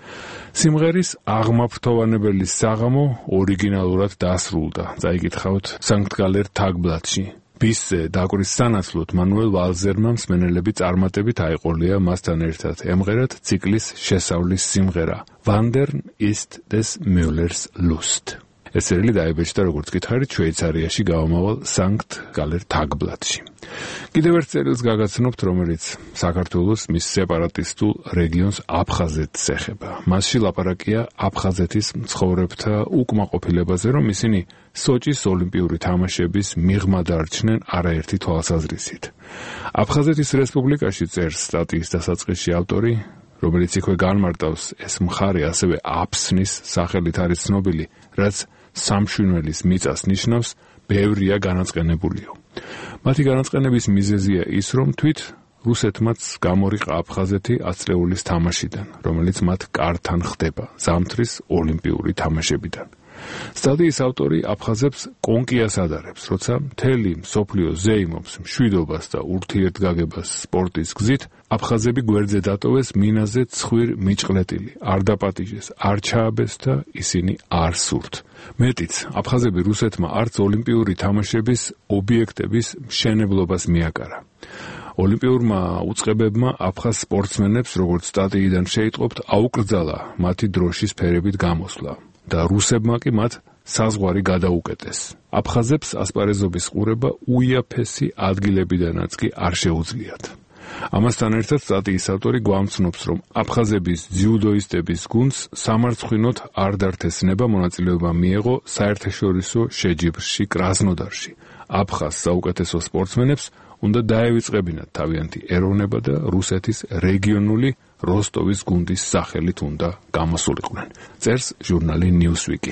სიმღერის აღმაფრთოვანებელი საღამო ორიგინალურად დასრულდა. წაიკითხავთ Sankt Galler Tagblatt-ში. ბისზე დაკვრის სანაცვლოდ მანუელ ვალზერმა მსმენელები წარმატებით აიყოლია მასთან ერთად ემღერათ ციკლის შესავლის სიმღერა Wandern ist des Müllers Lust. ეს წერილი დაიბეჭდა როგორც გითხარით შვეიცარიაში გამომავალ Sankt Galler Tagblatt-ში. კიდევ ერთ წერილს გაგაცნობთ, რომელიც საქართველოს მის სეპარატისტულ რეგიონს აფხაზეთს ეხება. მასში ლაპარაკია აფხაზეთის მცხოვრებთა უკმაყოფილებაზე, რომ ისინი სოჭის ოლიმპიური თამაშების მიღმა დარჩნენ არაერთი თვალსაზრისით. აფხაზეთის რესპუბლიკაში წერს სტატიის დასაწყისში ავტორი, რომელიც იქვე განმარტავს, ეს მხარე ასევე აფსნის სახელით არის ცნობილი, რაც სამშვინველის მიწას ნიშნავს, ბევრია განაწყენებულიო. მათი განაწყენების მიზეზია ის, რომ თვით რუსეთმაც გამორიყა აფხაზეთი ათწლეულის თამაშიდან, რომელიც მათ კართან ხდება ზამთრის ოლიმპიური თამაშებიდან. სტატიის ავტორი აფხაზებს კონკიას ადარებს, როცა მთელი მსოფლიო ზეიმობს მშვიდობას და ურთიერთგაგებას სპორტის გზით, აფხაზები გვერდზე დატოვეს მინაზე ცხვირ მიჭყლეტილი, არ დაპატიჟეს, არ ჩააბეს და ისინი არ სურთ. მეტიც, აფხაზები რუსეთმა არც ოლიმპიური თამაშების ობიექტების მშენებლობას მიაკარა. ოლიმპიურმა უწყებებმა აფხაზ სპორტსმენებს, როგორც სტატიიდან შეიტყობთ, აუკრძალა მათი დროშის ფერებით გამოსვლა. და რუსებმა კი მათ საზღვარი გადაუკეტეს. აფხაზებს ასპარეზობის ყურება უიაფესი ადგილებიდანაც კი არ შეუძლიათ. ამასთან ერთად სტატიის ავტორი გვამცნობს, რომ აფხაზების ძიუდოისტების გუნდს სამარცხვინოდ არ დართესნება მონაწილეობა მიეღო საერთაშორისო შეჯიბრში კრასნოდარში. აფხაზ საუკეთესო სპორტსმენებს უნდა დაევიწყებინათ თავიანთი ეროვნება და რუსეთის რეგიონული როსტოვის გუნდის სახელით უნდა გამოსულიყვნენ. წერს ჟურნალი Newsweek-ი.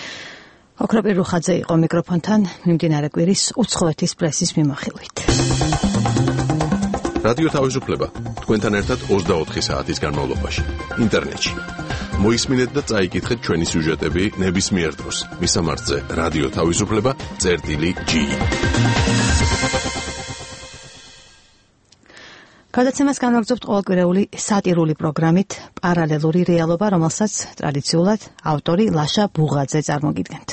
ოქროპირ რუხაძე იყო მიკროფონთან მიმდინარე კვირის უცხოეთის პრესის მიმოხილვით. რადიო თავისუფლება თქვენთან ერთად ოცდაოთხი საათის განმავლობაში ინტერნეტში. მოისმინეთ და წაიკითხეთ ჩვენი სიუჟეტები ნებისმიერ დროს. მისამართზე რადიო თავისუფლება წერტილი ჯი. გადაცემას განვაგრძობთ ყოველკვირეული სატირული პროგრამით პარალელური რეალობა, რომელსაც ტრადიციულად ავტორი ლაშა ბუღაძე წარმოგიდგენთ.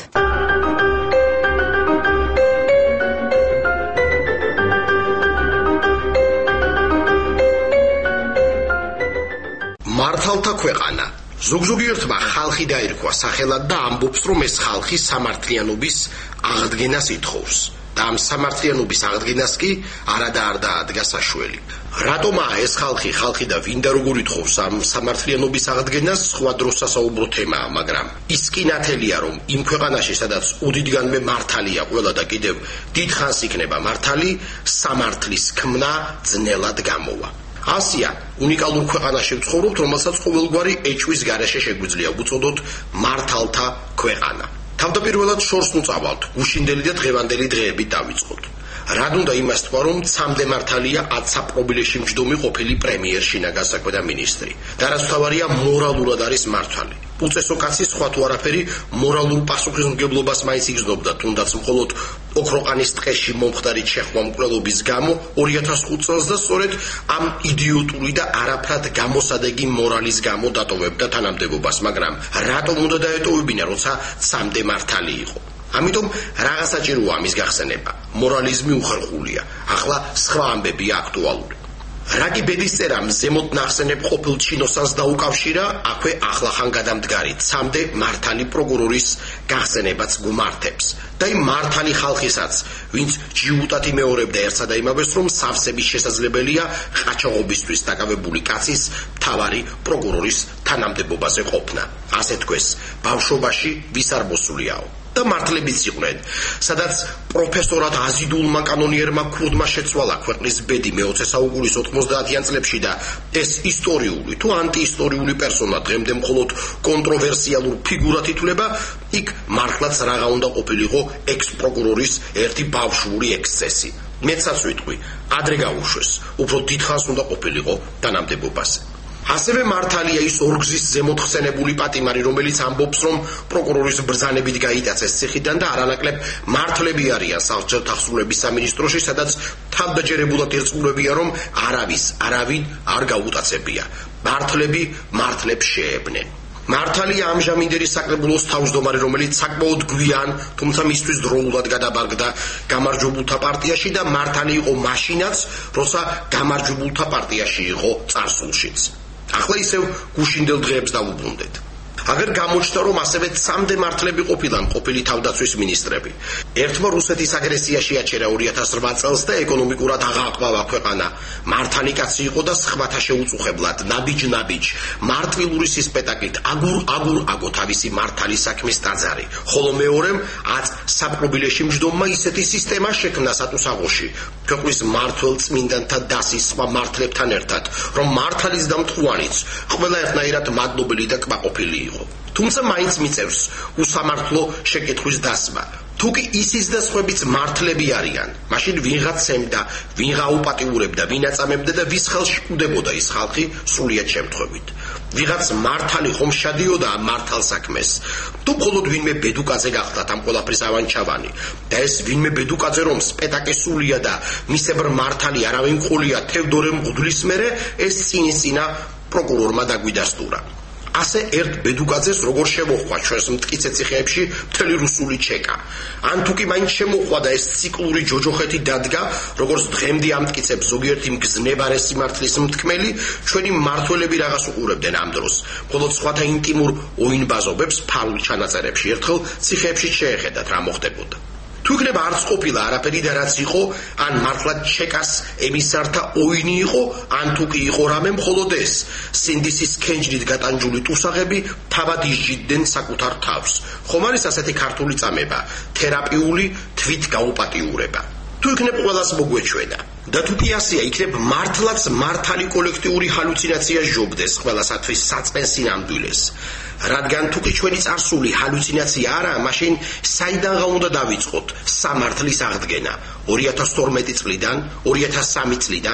მართალთა ქვეყანა. ზოგზოგიერთმა ხალხი დაირქვა სახელად და ამბობს, რომ ეს ხალხი სამართლიანობის აღდგენას ითხოვს. და ამ სამართლიანობის აღდგენას კი არადა არ დაადგა საშველი. რატომაა ეს ხალხი ხალხი და ვინ და როგორ ითხოვს ამ სამართლიანობის აღდგენას, სხვა დროს სასაუბრო თემაა, მაგრამ ის კი ნათელია, რომ იმ ქვეყანაში, სადაც უდიდგანვე მართალია ყველა და კიდევ დიდხანს იქნება მართალი, სამართლის ქმნა ძნელად გამოვა. ასია უნიკალურ ქვეყანაში ვცხოვრობთ, რომელსაც ყოველგვარი ეჭვის გარეშე შეგვიძლია ვუწოდოთ მართალთა ქვეყანა. თავდაპირველად შორს უწავალთ, უშინდელი და დღევანდელი დღეები დავიწყოთ. რად უნდა იმას თქვა, რომ ცამდე მართალია ათ საპრობილეში მჯდომი ყოფილი პრემიერ შინაგან საქმეთა მინისტრი. და რაც თავარია, მორალურად არის მართალი. უწესო კაცი სხვა თუ არაფერი მორალურ პასუხისმგებლობას მაინც იგრძნობდა, თუნდაც მხოლოდ ოქროყანის ტყეში მომხდარი ჩეხმამკვლელობის გამო ორი ათას ხუთ წელს და სწორედ ამ იდიოტური და არაფრად გამოსადეგი მორალის გამო დატოვებდა თანამდებობას, მაგრამ რატომ უნდა დაეტოვებინა, როცა ცამდე მართალი იყო? ამიტომ რაღაც საჭიროა ამის გახსენება. მორალიზმი უხერხულია. ახლა სხვა ამბებია აქტუალური. რაგი ბედისწერამ ზემოთ ნახსენებ ყოფილ ჩინოსანს დაუკავშირა, აქვე ახლახან გადამდგარი ცამდე მართალი პროკურორის გახსენებაც გუმართებს. და იმ მართალი ხალხისაც, ვინც ჯიუტად იმეორებდა ერთსა და იმავეს, რომ სავსების შესაძლებელია ყაჩაღობისთვის დაკავებული კაცის მთავარი პროკურორის თანამდებობაზე ყოფნა. ასე თქვეს, ბავშვობაში ვის არ მოსულიაო. და მართლებიც იყვნენ, სადაც პროფესორად აზიდულმა კანონიერმა ქურდმა შეცვალა ქვეყნის ბედი მეოცე საუკუნის ოთხმოცდაათიან წლებში და ეს ისტორიული თუ ანტიისტორიული პერსონა დღემდე მხოლოდ კონტროვერსიალურ ფიგურად ითვლება, იქ მართლაც რაღა უნდა ყოფილიყო ექს-პროკურორის ერთი ბავშვური ექსცესი. მეცაც ვიტყვი, ადრე გაუშვეს, უფრო დიდხანს უნდა ყოფილიყო თანამდებობაზე. ასევე მართალია ის ორგზის ზემოთ ხსენებული პატიმარი, რომელიც ამბობს, რომ პროკურორის ბრძანებით გაიტაცეს ციხიდან და არანაკლებ მართლები არიან საბჭოთა ახსრულების სამინისტროში, სადაც თავდაჯერებულად ერწყმულებია, რომ არავის არავინ არ გაუტაცებია. მართლები მართლებს შეებნენ. მართალია ამჟამინდელი საკრებულოს თავმჯდომარე, რომელიც საკმაოდ გვიან, თუმცა მისთვის დროულად გადაბარგდა გამარჯვებულთა პარტიაში და მართალი იყო მაშინაც, როცა გამარჯვებულთა პარტიაში იყო წარსულშიც. ახლა ისევ გუშინდელ დღეებს დავუბრუნდეთ. აგერ გამოჩნდა, რომ ასევე ცამდე მართლები ყოფილან ყოფილი თავდაცვის მინისტრები. ერთმა რუსეთის აგრესიაში აჩერა ორი ათას რვა წელს და ეკონომიკურად აღაყბავა ქვეყანა. მართალი კაცი იყო და სხვათა შეუწუხებლად, ნაბიჯ-ნაბიჯ, მარტვილური სისპეტაკით აგურ აგურ აგო თავისი მართალი საქმის ტაძარი. ხოლო მეორემ ათ საპრობილეში მჯდომმა ისეთი სისტემა შექმნა სატუსაღოში, ქვეყნის მართველ წმინდანთა დასის სხვა მართლებთან ერთად, რომ მართალის და მტყუანიც ყველა ერთნაირად მადლობელი და კმაყოფილი იყო. თუმცა მაინც მიწევს უსამართლო შეკითხვის დასმა. თუ კი ისიც და სხვაებიც მართლები არიან, მაშინ ვიღაც ცემდა, ვინ გაუპატიურებდა, ვინ აწამებდა და ვის ხელში კვდებოდა ის ხალხი სრულიად შემთხვევით. ვიღაც მართალი ხომ შადიოდა ამ მართალ საქმეს. თუ მხოლოდ ვინმე ბედუკაძე გახდათ ამ ყველაფრის ავანჩავანი და ეს ვინმე ბედუკაძე რომ სპეტაკე სულია და მისებრ მართალი არავინ ყოლია თევდორე მღვდლის მერე, ეს წინიწინა პროკურორმა დაგვიდასტურა. ასე ერთ ბედუკაძეს როგორ შემოხვა ჩვენს მტკიცე ციხეებში მთელი რუსული ჩეკა. ან თუ კი მაინც შემოხვა და ეს ციკლური ჯოჯოხეთი დადგა, როგორც დღემდე ამტკიცებს ზოგიერთი მგზნებარე სიმართლის მთქმელი, ჩვენი მმართველები რაღაც უყურებდნენ ამ დროს. მხოლოდ სხვათა ინტიმურ ოინბაზობებს ფარულ ჩანაწერებში ერთხელ ციხეებში შეეხედათ რა მოხდებოდა. თუ იქნება არც ყოფილა არაფერი და რაც იყო, ან მართლაც ჩეკას ემისართა ოინი იყო, ან თუ კი იყო რამე მხოლოდ ეს, სინდისის ქენჯლით გატანჯული ტუსაღები თავად ისჯიდნენ საკუთარ თავს. ხომ არის ასეთი ქართული წამება, თერაპიული თვით გაუპატიურება. თუ იქნებ ყველას მოგვეჩვენა და თუ კი ასეა, იქნებ მართლაც მართალი კოლექტიური ჰალუცინაცია ჟობდეს ყველასათვის საწენსი ნამდვილეს. რადგან თუ კი ჩვენი წარსული ჰალუცინაცია არაა, მაშინ საიდანღა უნდა დავიწყოთ სამართლის აღდგენა? ორი ათას თორმეტი წლიდან, ორი ათას სამი წლიდან,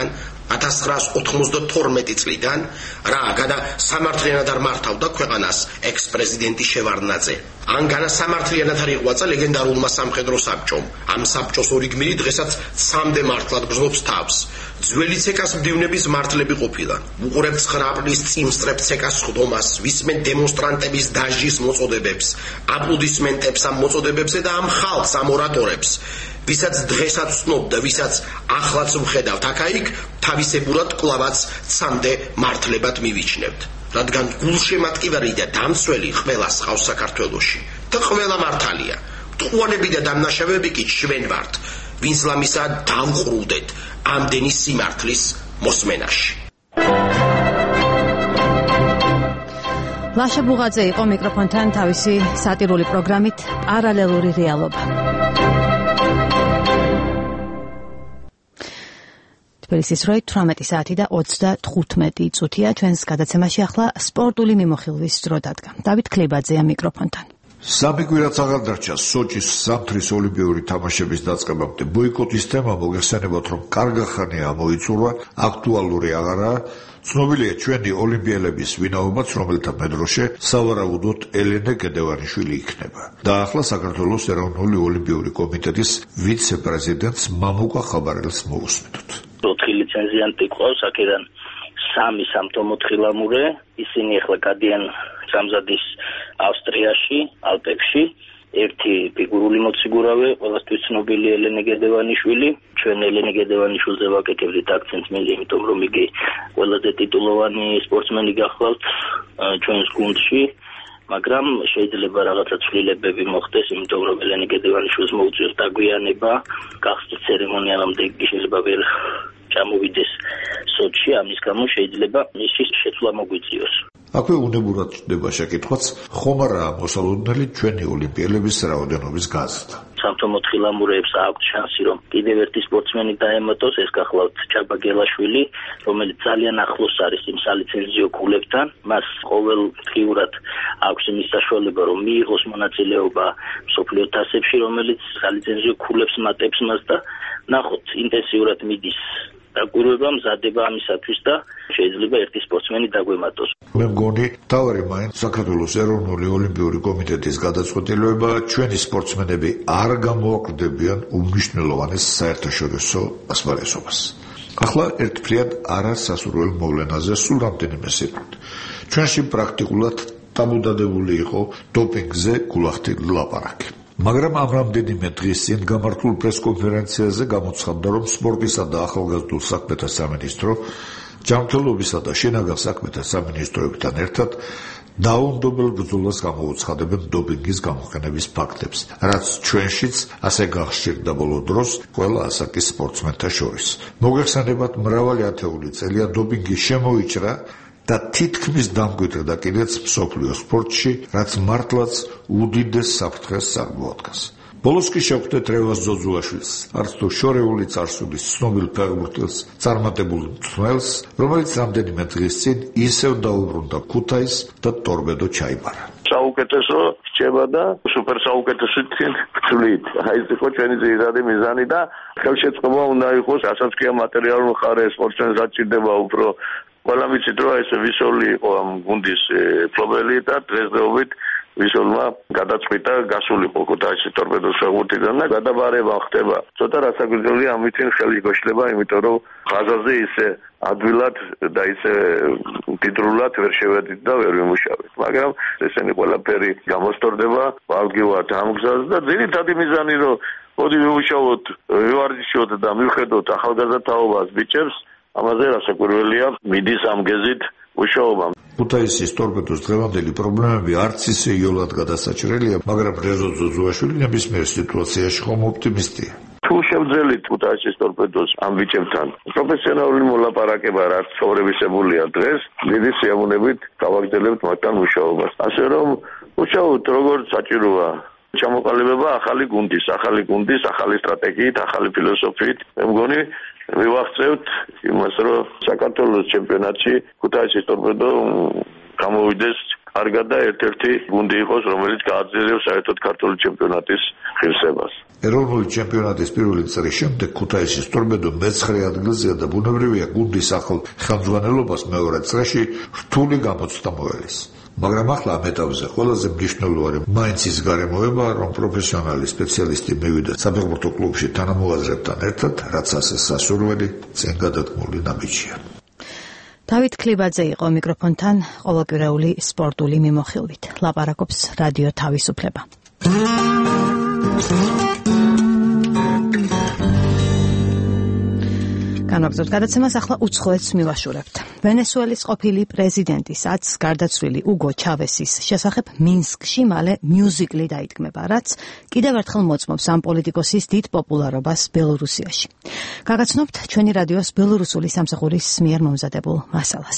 ათას ცხრაასი ოთხმოცდათორმეტი წლიდან რა განა სამართლიანად არ მართავდა ქვეყანას ექს-პრეზიდენტი შევარდნაძე. ან განა სამართლიანად არ იღვაწა ლეგენდარულმა სამხედრო საბჭომ. ამ საბჭოს ორი გმირი დღესაც სამდე მართლად გრძნობს თავს. ძველი ცეკას მდივნების მართლები ყოფილან. უყურებთ ცხრა აპრილის წინსწრებ ცეკას ხდომას, ვისმენ დემონსტრანტების დაჟის მოწოდებებს, აპლოდისმენტებს ამ მოწოდებებზე და ამ ხალხს, ამ ორატორებს, ვისაც დღესაც ვცნობ და ვისაც ახლაც ვხედავთ აქა-იქ, თავისებურად კლავაც სამდე მართლებად მივიჩნევთ. რადგან გულშემატკივარი და დამცველი ყველას ყავს საქართველოში და ყველა მართალია. მტყუანები და დამნაშავეები კი ჩვენ ვართ, ვინც ლამისა დავყრუდეთ ამდენი სიმართლის მოსმენაში. ლაშა ბუღაძე იყო მიკროფონთან თავისი სატირული პროგრამით პარალელური რეალობა. თბილისის როი თვრამეტი საათი და ოცდათხუთმეტი წუთია. ჩვენს გადაცემაში ახლა სპორტული მიმოხილვის დრო დადგა. დავით ქლებაძეა მიკროფონთან. სამი კვირაც აღარ დარჩა სოჩის სამთრის ოლიმპიური თამაშების დაწყებამდე. ბოიკოტის თემა მოგეხსენებათ, რომ კარგახანი ამოიწურვა, აქტუალური აღარაა. ცნობილია ჩვენი ოლიმპიელების ვინაობაც, რომელთა მედროშე სავარაუდოდ ელენე გედევანიშვილი იქნება. და ახლა საქართველოს ეროვნული ოლიმპიური კომიტეტის ვიცე-პრეზიდენტს მამუკა ხაბარელს მოусმინოთ. ოთხი ლიცენზიანტი ყავს, აქედან სამი სამთო-მოთხილამურე, ისინი ახლა გადიან სამზადის ავსტრიაში, ალპებში. ერთი ფიგურული მოციგურავე, ყველასთვის ცნობილი ელენე გედევანიშვილი. ჩვენ ელენე გედევანიშვილზე ვაკეთებდით აქცენტს, მე იმიტომ რომ იგი ყველაზე ტიტულოვანი სპორტსმენი გახლავთ ჩვენს გუნდში, მაგრამ შეიძლება რაღაცა ცვლილებები მოხდეს, იმიტომ რომ ელენე გედევანიშვილს მოუწევს დაგვიანება, გახსნის ცერემონიალამდე იგი შეიძლება ვერ ჩამოვიდეს სოჩში, ამის გამო შეიძლება მისი შეცვლა მოგვიწიოს. აქვე უნებურად ჩნდება შეკითხვაც, ხომ არაა მოსალოდნელი ჩვენი ოლიმპიელების რაოდენობის გაზრდა. სამთო-მოთხილამურეებს აქვს შანსი, რომ კიდევ ერთი სპორტსმენი დაემატოს, ეს გახლავთ ჩაბა გელაშვილი, რომელიც ძალიან ახლოს არის იმ სალიცენზიო ქულებთან. მას ყოველდღიურად აქვს იმის საშუალება, რომ მიიღოს მონაწილეობა მსოფლიო თასებში, რომელიც სალიცენზიო ქულებს მატებს მას და ნახოთ, ინტენსიურად მიდის დაკვირვება, მზადება ამისათვის და შეიძლება ერთი სპორტსმენი დაგვემატოს. მე მგონი, თავარი მაინც საქართველოს ეროვნული ოლიმპიური კომიტეტის გადაწყვეტილება, ჩვენი სპორტსმენები არ გამოაკვირდებიან უმნიშვნელოვანეს საერთაშორისო ასპარეზობას. ახლა ერთფრიად არასასურველ მოვლენაზე სულ რამდენიმე სიტყვით. ჩვენში პრაქტიკულად დამუდადებული იყო დოპინგზე გულახდილი ლაპარაკი. მაგრამ ამ რამდენიმე დღის წინ გამართულ პრესკონფერენციაზე გამოცხადდა, რომ სპორტისა და ახალგაზრდულ საქმეთა სამინისტრო ჯანმრთელობისა და შინაგან საქმეთა სამინისტროებთან ერთად დაუნდობელ ბრძოლას გამოუცხადებენ დოპინგის გამოყენების ფაქტებს, რაც ჩვენშიც ასე გახშირდა ბოლო დროს ყველა ასაკის სპორტსმენთა შორის. მოგეხსენებათ, მრავალი ათეული წელია დოპინგი შემოიჭრა და თითქმის დამკვიდრდა კიდეც მსოფლიო სპორტში, რაც მართლაც უდიდეს საფრთხეს წარმოადგენს. ბოლოს კი შევხვდეთ რევაზ ძოძუაშვილს, არც თუ შორეული წარსულის ცნობილ ფეხბურთელს, წარმატებულ მწვრთნელს, რომელიც რამდენიმე დღის წინ ისევ დაუბრუნდა ქუთაისს და ტორპედო ჩაიბარა. საუკეთესო რჩება და სუპერ საუკეთესო ვთვლით. აი ეს იყო ჩვენი ძირითადი მიზანი და ხელშეწყობა უნდა იყოს, რასაც კი მატერიალური მხარე სპორტსმენს დაჭირდება უფრო. ყველა ვიცით, რომ ეს ვისოლი იყო ამ გუნდის ფლობელი და დღესდღეობით ვისოლმა გადაწყვიტა გასულიყო ქუთაისის ტორპედოს ფეხბურთიდან და გადაბარება ხდება. ცოტა რასაკვირველია, ამიტომ ხელი გოშლება, იმიტომ რომ ხაზაზე ისე ადვილად და ისე დიდრულად ვერ შევედით და ვერ ვიმუშავეთ. მაგრამ ესენი ყველაფერი გამოსტორდება, ვალგივართ ამ გზას და ძირითადი მიზანი რომ მოდი ვიმუშაოთ, ვივარჯიშოთ და მივხედოთ ახალგაზრდა თაობას ბიჭებს, ამაზე რასაკვირველია, მიდის ამ გეზით მუშაობა. ქუთაისის ტორპედოს დღევანდელი პრობლემები არც ისე იოლად გადასაჭრელია, მაგრამ რეზო ძოძუაშვილი ნებისმიერ სიტუაციაში ხომ ოპტიმისტია. თუ შევძელით ქუთაისის ტორპედოს ამ ბიჭებთან პროფესიონალური მოლაპარაკება, რაც ცხოვრებისებულია დღეს, დიდი სიამოვნებით გავაგრძელებთ მათთან მუშაობას. ასე რომ მუშაობთ როგორც საჭიროა. ჩამოყალიბება ახალი გუნდის, ახალი გუნდის, ახალი სტრატეგიით, ახალი ფილოსოფიით. მე მგონი მივახცევთ იმას, რომ საქართველოს ჩემპიონატში ქუთაისის ტორპედო გამოვიდეს კარგად და ერთ-ერთი გუნდი იყოს, რომელიც გააძლიერებს საერთოდ ქართული ჩემპიონატის ღირსებას. ეროვნული ჩემპიონატის პირველი წრის შემდეგ ქუთაისის ტორპედო მეცხრე ადგილზეა და ბუნებრივია გუნდის ახალ ხელმძღვანელობას მეორე წრეში რთული გამოცდა მოელეს. მაგრამ ახლა ამ ეტაპზე ყველაზე მნიშვნელოვანი მაინც ის გარემოება, რომ პროფესიონალი სპეციალისტი მივიდა საფეხბურთო კლუბში თანამოაზრებთან ერთად, რაც ასე სასურველი წინ გადადგმული ნაბიჯია. დავით ქლიბაძე იყო მიკროფონთან ყოველკვირეული სპორტული მიმოხილვით. ლაპარაკობს რადიო თავისუფლება. განვაგრძობთ გადაცემას, ახლა უცხოეთს მივაშურებთ. ვენესუელის ყოფილი პრეზიდენტის ათს გარდაცვლილი უგო ჩავესის შესახებ მინსკში მალე მიუზიკლი დაიდგმება, რაც კიდევ ერთხელ მოწმობს ამ პოლიტიკოსის დიდ პოპულარობას ბელორუსიაში. გაგაცნობთ ჩვენი რადიოს ბელორუსული სამსახურის მიერ მომზადებულ მასალას.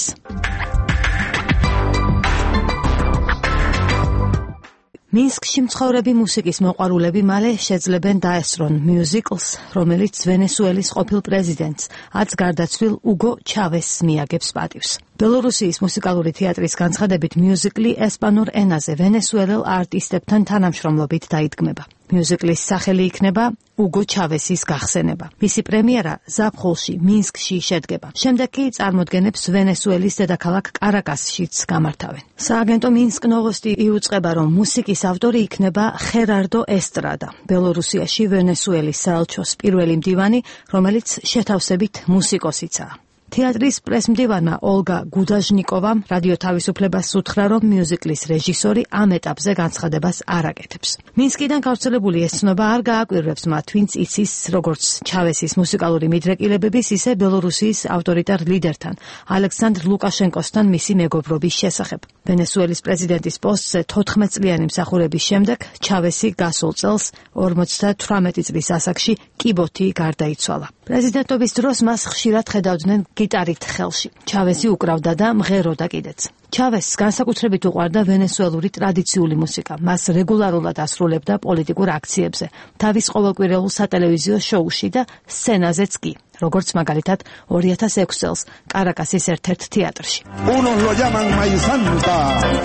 მინსკში მცხოვრები მუსიკის მოყვარულები მალე შეძლებენ დაესწრონ მიუზიკლს, რომელიც ვენესუელის ყოფილ პრეზიდენტს ათს გარდაცვლილ უგო ჩავესს მიაგებს პატივს. ბელორუსიის მუსიკალური თეატრის განცხადებით მიუზიკლი ესპანურ ენაზე ვენესუელელ არტისტებთან თანამშრომლობით დაიდგმება. მიუზიკლის სახელი იქნება უგო ჩავესის გახსენება. მისი პრემიერა ზაფხულში მინსკში შედგება. შემდეგ კი წარმოდგენებს ვენესუელის დედაქალაქ კარაკასშიც გამართავენ. სააგენტო მინსკ ნოვოსტი იუწყება, რომ მუსიკის ავტორი იქნება ხერარდო ესტრადა, ბელორუსიაში ვენესუელის საელჩოს პირველი მდივანი, რომელიც შეთავსებით მუსიკოსიცაა. თეატრის პრესმდივანმა ოლგა გუდაჟნიკოვამ რადიო თავისუფლებას უთხრა, რომ მიუზიკლის რეჟისორი ამ ეტაპზე განცხადებას არ აკეთებს. მინსკიდან გავრცელებული ეს ცნობა არ გააკვირვებს მათ, ვინც იცის როგორც ჩავესის მუსიკალური მიდრეკილებების, ისე ბელორუსიის ავტორიტარ ლიდერთან, ალექსანდრ ლუკაშენკოსთან მისი მეგობრობის შესახებ. ვენესუელის პრეზიდენტის პოსტზე თოთხმეტ წლიანი მსახურების შემდეგ ჩავესი გასულ წელს ორმოცდათვრამეტი წლის ასაკში კიბოთი გარდაიცვალა. პრეზიდენტობის დროს მას ხშირად ხედავდნენ გიტარით ხელში. ჩავესი უკრავდა და მღეროდა კიდეც. ჩავესს განსაკუთრებით უყვარდა ვენესუელური ტრადიციული მუსიკა. მას რეგულარულად ასრულებდა პოლიტიკურ აქციებზე, თავის ყოველკვირეულ სატელევიზიო შოუში და სცენაზეც კი, როგორც მაგალითად ორი ათას ექვსი წელს კარაკასის ერთ-ერთ თეატრში. Unos lo llaman maíz santa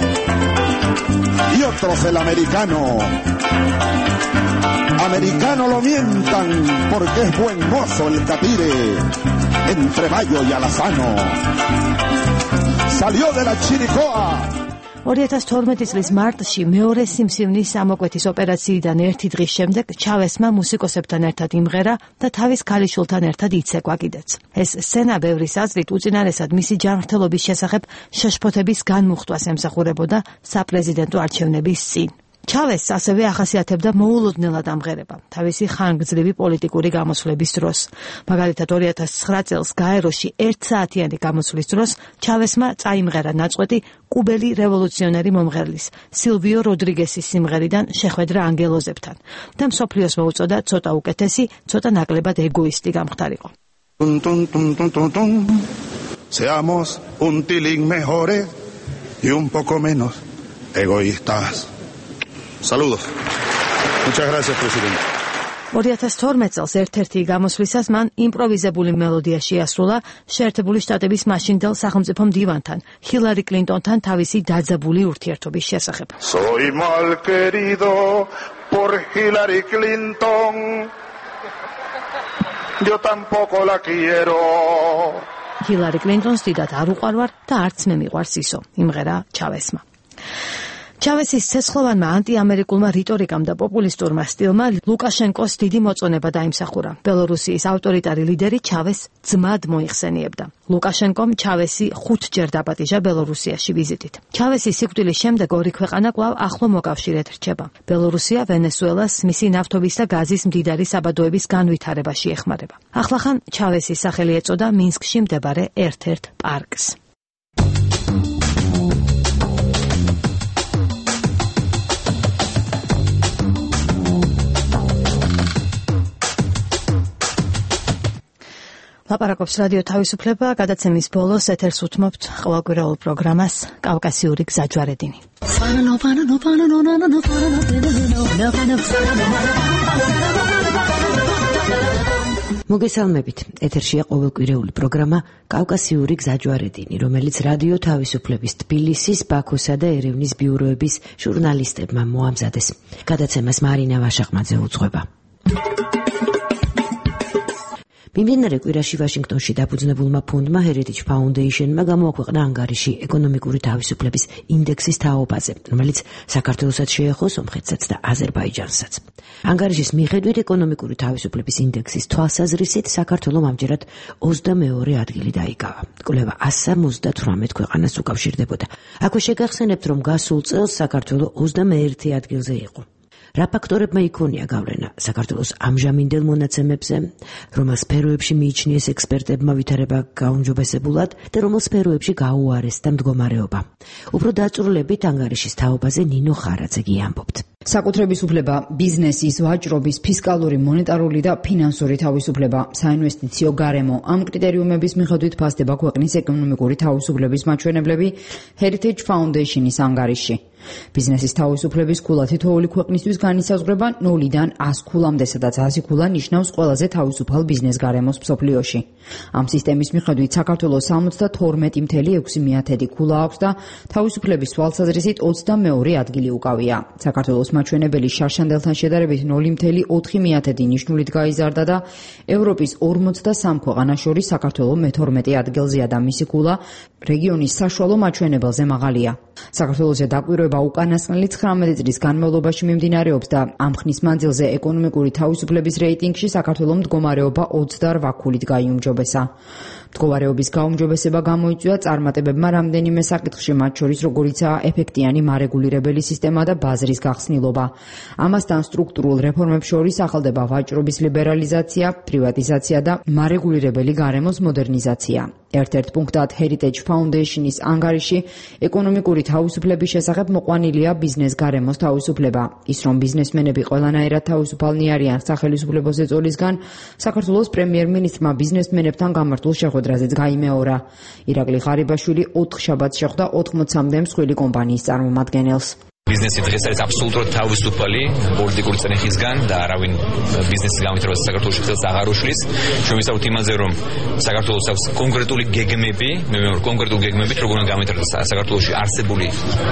y otros el americano. Americano lo mientan porque es buen mozo el catire entre Mayo y Alazano. Salió de la Chiricoa. ორი ათას თორმეტი წლის მარტში მეორე სიმსივნის ამოკვეთის ოპერაციიდან ერთი დღის შემდეგ ჩავესმა მუსიკოსებთან ერთად იმღერა და თავის ქალიშვილთან ერთად იცეკვა კიდეც. ეს სცენა ბევრის აზრით უწინარესად მისი ჯანმრთელობის შესახებ შეშფოთების განმუხტვას ემსახურებოდა საპრეზიდენტო არჩევნების წინ. ჩავესს ასევე ახასიათებდა მოულოდნელად ამღერება თავისი ხანგრძლივი პოლიტიკური გამოსვლების დროს. მაგალითად ორი ათას ცხრა წელს გაეროში ერთსაათიანი გამოსვლის დროს ჩავესმა წაიმღერა ნაწყვეტი კუბელი რევოლუციონერი მომღერლის სილვიო როდრიგესის სიმღერიდან შეხვედრა ანგელოზებთან და მსოფლიოს მოუწოდა ცოტა უკეთესი, ცოტა ნაკლებად ეგოისტი გამხდარიყო. Seamos un tilín mejores y un poco menos egoístas. Saludos. Muchas gracias, presidente. ორი ათას თორმეტ წელს ერთ-ერთი გამოსვლისას მან იმპროვიზებული მელოდია შეასრულა შეერთებული შტატების მაშინდელ სახელმწიფო მდივანთან, ჰილარი კლინტონთან თავისი დაძაბული ურთიერთობის შესახებ. Soy mal querido por Hillary Clinton. Yo tampoco la quiero. ჰილარი კლინტონს დიდად არ უყვარვარ და არც მე მიყვარს ისო, იმღერა ჩავესმა. ჩავესის ცეცხლოვანმა ანტიამერიკულმა რიტორიკამ და პოპულისტურმა სტილმა ლუკაშენკოს დიდი მოწონება დაიმსახურა. ბელორუსიის ავტორიტარი ლიდერი ჩავესს ძმად მოიხსენიებდა. ლუკაშენკომ ჩავესი ხუთჯერ დაპატიჟა ბელორუსიაში ვიზიტით. ჩავესის სიკვდილის შემდეგ ორი ქვეყანა კვლავ ახლო მოკავშირედ რჩება. ბელორუსია ვენესუელას მისი ნავთობის და გაზის მდიდარი საბადოების განვითარებაში ეხმარება. ახლახან ჩავესის სახელი ეწოდა მინსკში მდებარე ერთ-ერთ პარკს. ლაპარაკობს რადიო თავისუფლება, გადაცემის ბოლოს ეთერს უთმობთ ყოველკვირეულ პროგრამას კავკასიური გზაჯვარედინი. მოგესალმებით. ეთერშია ყოველკვირეული პროგრამა კავკასიური გზაჯვარედინი, რომელიც რადიო თავისუფლების თბილისის, ბაქოსა და ერევნის ბიუროების ჟურნალისტებმა მოამზადეს. გადაცემას მარინა ვაშახმაძე უძღვება. მიმდინარე კვირაში ვაშინგტონში დაფუძნებულმა ფონდმა Heritage Foundation-მა გამოაქვეყნა ანგარიში ეკონომიკური თავისუფლების ინდექსის თაობაზე, რომელიც საქართველოსაც შეეხო, სომხეთსაც და აზერბაიჯანსაც. ანგარიშის მიხედვით ეკონომიკური თავისუფლების ინდექსის თვალსაზრისით საქართველომ ამჯერად ოცდამეორე ადგილი დაიკავა. კვლევა εκατს სამოცდათვრამეტ ქვეყანას უკავშირდებოდა. აქვე შეგახსენებთ, რომ გასულ წელს საქართველო ოცდამეერთე ადგილზე იყო. რა ფაქტორებმა იქონია გავლენა საქართველოს ამჟამინდელ მონაცემებზე, რომელ სფეროებში მიიჩნიეს ექსპერტებმა ვითარება გაუმჯობესებულად და რომელ სფეროებში გაუარესდა მდგომარეობა. უფრო დაწვრილებით ანგარიშის თაობაზე ნინო ხარაძეგი ამბობთ. საკუთრების უფლება, ბიზნესის, ვაჭრობის, ფისკალური, მონეტარული და ფინანსური თავისუფლება, საინვესტიციო გარემო. ამ კრიტერიუმების მიხედვით ფასდება ქვეყნის ეკონომიკური თავისუფლების მაჩვენებლები Heritage Foundation-ის ანგარიში. ბიზნესის თავისუფლების ქულა თითოეული ქვეყნისთვის განისაზღვრება ნულიდან ას ქულამდე, სადაც ასი ქულა ნიშნავს ყველაზე თავისუფალ ბიზნეს გარემოს მსოფლიოში. ამ სისტემის მიხედვით საქართველოს სამოცდათორმეტი კoma ექვსი ქულა აქვს და თავისუფლების თვალსაზრისით ოცდამეორე ადგილი უკავია. საქართველოს მაჩვენებელი შარშანდელთან შედარებით ნული კoma ოთხი ნიშნულით გაიზარდა და ევროპის ორმოცდასამ ქვეყანას შორის საქართველო მეთორმეტე ადგილზეა და მისი ქულა რეგიონის საშუალო მაჩვენებელზე მაღალია. საქართველოზე დაკვირვება უკანასკნელი ცხრამეტი წლის განმავლობაში მიმდინარეობს და ამ ხნის მანძილზე ეკონომიკური თავისუფლების რეიტინგში საქართველოს მდგომარეობა ოცდარვა ქულით გაიუმჯობესა. მდგომარეობის გაუმჯობესება გამოიწვია წარმატებებმა რამდენიმე საკითხში, მათ შორის როგორიცაა ეფექტიანი მარეგულირებელი სისტემა და ბაზრის გახსნილობა. ამასთან სტრუქტურულ რეფორმებს შორის ახალდება ვაჭრობის ლიბერალიზაცია, პრივატიზაცია და მარეგულირებელი გარემოს მოდერნიზაცია. ერთ-ერთ პუნქტად Heritage Foundation-ის ანგარიში ეკონომიკური თავისუფლების შესახებ მოყვანილია ბიზნეს გარემოს თავისუფლება. ის რომ ბიზნესმენები ყველანაირად თავისუფალნი არიან სახელისუფლების ეწოლისგან, საქართველოს პრემიერ-მინისტრმა ბიზნესმენებთან გამართულ შეხვედრაზეც გაიმეორა. ირაკლი ღარიბაშვილი ოთხ შაბათს შეხვდა ოთხმოცამდე მსხვილი კომპანიის წარმომადგენელს. ბიზნესი დღეს არის აბსოლუტურად თავისუფალი პოლიტიკური წნეხისგან და არავინ ბიზნესის განვითარებას საქართველოში ხელს აღარ უშლის. ჩვენ ვისაუბრთ იმაზე, რომ საქართველოს აქვს კონკრეტული გეგმები, მე ვიმეორებ კონკრეტული გეგმებით, როგორ უნდა განვითარდეს საქართველოში არსებული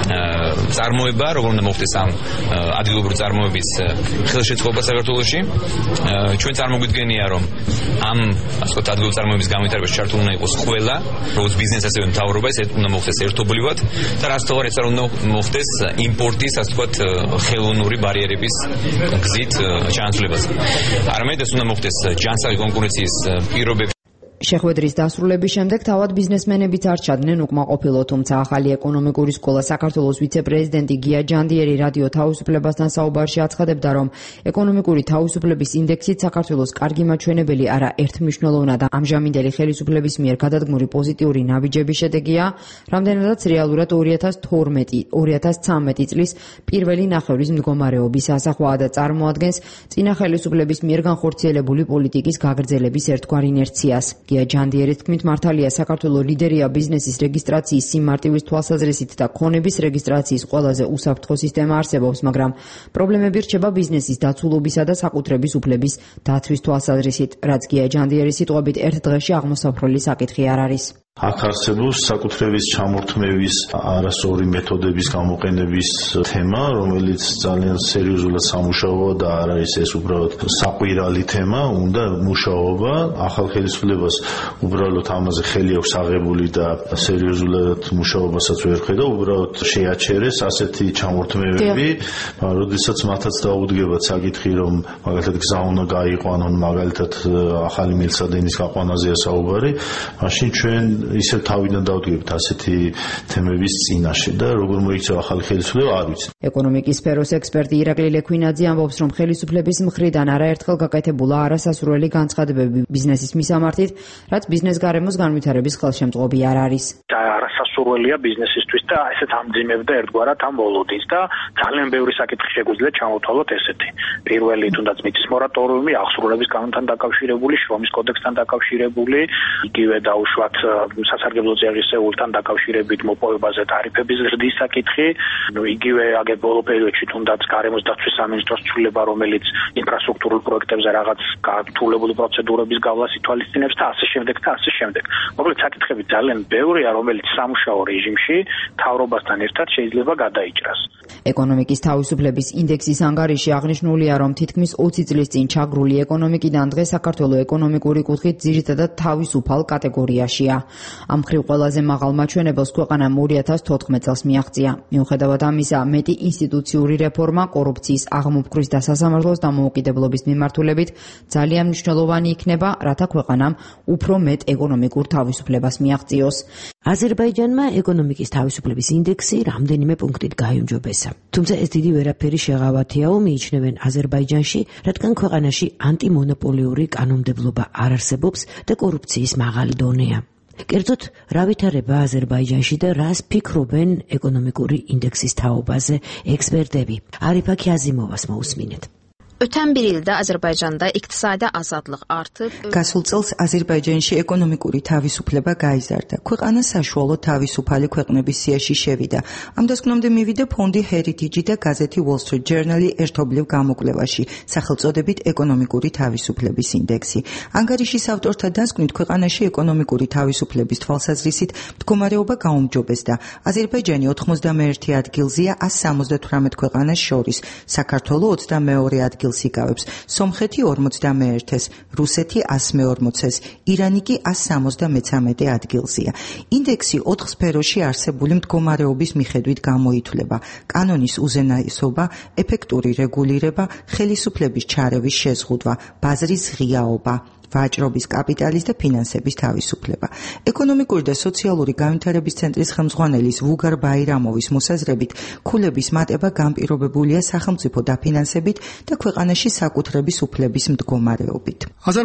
წარმოება, როგორ უნდა მოხდეს ამ ადგილობრივი წარმოების ხელშეწყობა საქართველოში. ჩვენ წარმოგვიდგენია, რომ ამ ასე ვთქვათ ადგილობრივი წარმოების განვითარებაში ჩართული უნდა იყოს ყველა, როგორც ბიზნესი, ასევე მთავრობა, ეს უნდა მოხდეს ერთობლივად და რაც თორე ეს არ უნდა მოხდეს იმპორტის, ასე ვთქვათ, ხელოვნური ბარიერების გზით ჩანაცვლებაზე. არამედ ეს უნდა მოხდეს ჯანსაღი კონკურენციის პირობებში. შეხვედრის დასრულების შემდეგ თავად ბიზნესმენებიც არ ჩადნენ უკმაყოფილო, თუმცა ახალი ეკონომიკური სკოლა საქართველოს ვიცე-პრეზიდენტი გია ჯანდიერი რადიო თავისუფლებასთან საუბარში აცხადებდა, რომ ეკონომიკური თავისუფლების ინდექსით საქართველოს კარგი მაჩვენებელი არა ერთმნიშვნელოვნა და ამჟამინდელი ხელისუფლების მიერ გადადგმული პოზიტიური ნაბიჯების შედეგია, რამდენადაც რეალურად ორი ათას თორმეტი ორი ათას ცხრამეტი წლის პირველი ნახევრის მდგომარეობის ასახვაა და წარმოადგენს წინა ხელისუფლების მიერ განხორციელებული პოლიტიკის გაგრძელების ერთგვარ ინერციას. გია ჯანდიერის თქმით, მართალია საქართველოს ლიდერია ბიზნესის რეგისტრაციის სიმარტივის თვალსაზრისით და ქონების რეგისტრაციის ყველაზე უსაფრთხო სისტემა არსებობს, მაგრამ პრობლემები რჩება ბიზნესის დაცულობისა და საკუთრების უფლების დაცვის თვალსაზრისით, რაც გია ჯანდიერის სიტყვებით ერთ დღეში აღმოსაფრელი საკითხი არ არის. აქ არსებობს საკუთრების ჩამორთმევის არასწორი მეთოდების გამოყენების თემა, რომელიც ძალიან სერიოზულად სამუშაოა და არ არის ეს უბრალოდ საყვირალი თემა, უნდა მუშაობა. ახალ ხელისუფლებას უბრალოდ ამაზე ხელი აქვს აღებული და სერიოზულად მუშაობასაც ვერ ხედა, უბრალოდ შეაჩერეს ასეთი ჩამორთმევები, როდესაც მათაც დაუდგებათ საკითხი, რომ მაგალითად გზა უნდა გაიყვანონ, მაგალითად ახალი მილსადენის გაყვანაზეა საუბარი, მაშინ ჩვენ ისე თავიდან დავდგებთ ასეთი თემების წინაშე და როგორ მოიქცევა ახალი ხელისუფლება არ ვიცი. ეკონომიკის სფეროს ექსპერტი ირაკლი ლექვინაძე ამბობს, რომ ხელისუფლების მხრიდან არაერთხელ გაკეთებულა არასასურველი განცხადებები ბიზნესის მისამართით, რაც ბიზნეს გარემოს განვითარების ხელშემწყობი არ არის. არასასურველია ბიზნესისთვის და ესეც ამძიმებდა ერთგვარად ამ ვალოდის და ძალიან ბევრი საკითხი შეგვიძლია ჩამოვთვალოთ ესეთი. პირველი თუნდაც მიწის მორატორიუმი, აღსრულების კანონთან დაკავშირებული, შრომის კოდექსთან დაკავშირებული, იგივე დაუშვათ სასარგებლო წიაღისეულთან დაკავშირებით მოპოვებაზე ტარიფების ზრდის საკითხი, ну იგივე აგერ ბოლო პერიოდში თუნდაც გარემოს დაცვის სამინისტროს ცვლილება, რომელიც ინფრასტრუქტურულ პროექტებზე რაღაც გართულებული პროცედურების გავლას ითვალისწინებს და ასე შემდეგ და ასე შემდეგ. მოკლედ საკითხები ძალიან ბევრია, რომელიც სამუშაო რეჟიმში მთავრობასთან ერთად შეიძლება გადაიჭრას. ეკონომიკის თავისუფლების ინდექსის ანგარიში აღნიშნულია, რომ თითქმის ოცი წლის წინ ჩაგრული ეკონომიკიდან დღეს საქართველოს ეკონომიკური კუთხით ძირითადად თავისუფალ კატეგორიაშია. ამ მხრივ ყველაზე მაღალ მაჩვენებელს ქვეყანამ ორი ათას თოთხმეტ წელს მიაღწია. მიუხედავად ამისა, მეტი ინსტიტუციური რეფორმა, კორუფციის აღმოფხვრვის და სასამართლოს დამოუკიდებლობის მიმართულებით ძალიან მნიშვნელოვანი იქნება, რათა ქვეყანამ უფრო მეტ ეკონომიკურ თავისუფლებას მიაღწიოს. აზერბაიჯანმა ეკონომიკის თავისუფლების ინდექსი რამდენიმე პუნქტით გაიუმჯობესა. თუმცა ეს დიდი ვერაფერი შეღავათიაო მიიჩნევენ აზერბაიჯანში, რადგან ქვეყანაში ანტიმონოპოლიური კანონმდებლობა არ არსებობს და კორუფციის მაღალი დონეა. კერძოდ, რა ვითარება აზერბაიჯანში და რას ფიქრობენ ეკონომიკური ინდექსის თაობაზე ekspertები? Arifə Kazimовas მოусმინეთ. Ötən bir ildə Azərbaycanda iqtisadi azadlıq artıb. Გასულ წელს აზერბაიჯანში ეკონომიკური თავისუფლება გაიზარდა. ქვეყანა საშუალო თავისუფალი ქვეყნების სიაში შევიდა. ამ დასკვნამდე მივიდა ფონდი Heritage და გაზეთი Wall Street Journal-ი ერთობლივ გამოკვლევაში, სახელწოდებით ეკონომიკური თავისუფლების ინდექსი. ანგარიშის ავტორთა დასკვნით, ქვეყანაში ეკონომიკური თავისუფლების თვალსაზრისით მდგომარეობა გაუმჯობესდა. აზერბაიჯანი ოთხმოცდამეერთე ადგილზეა ას სამოცდათვრამეტ ქვეყანას შორის, საქართველოს ოცდამეორე ადგილ იგავებს, სომხეთი ორმოცდამეერთეს, რუსეთი ას მეორმოცეს, ირანი კი ას სამოცდამეცამეტე ადგილზეა. ინდექსი ოთხ სფეროში არსებული მდგომარეობის მიხედვით გამოითვლება: კანონის უზენაესობა, ეფექტური რეგულირება, ხელისუფლების ჩარევის შეზღუდვა, ბაზრის ღიაობა, ვაჭრობის, კაპიტალის და ფინანსების თავისუფლება. ეკონომიკური და სოციალური განვითარების ცენტრის ხელმძღვანელის ვუგარ ბაირამოვის მოსაზრებით, ქულების მატება განპირობებულია სახელმწიფო დაფინანსებით და ქვეყანაში საკუთრების უფლების მდგომარეობით.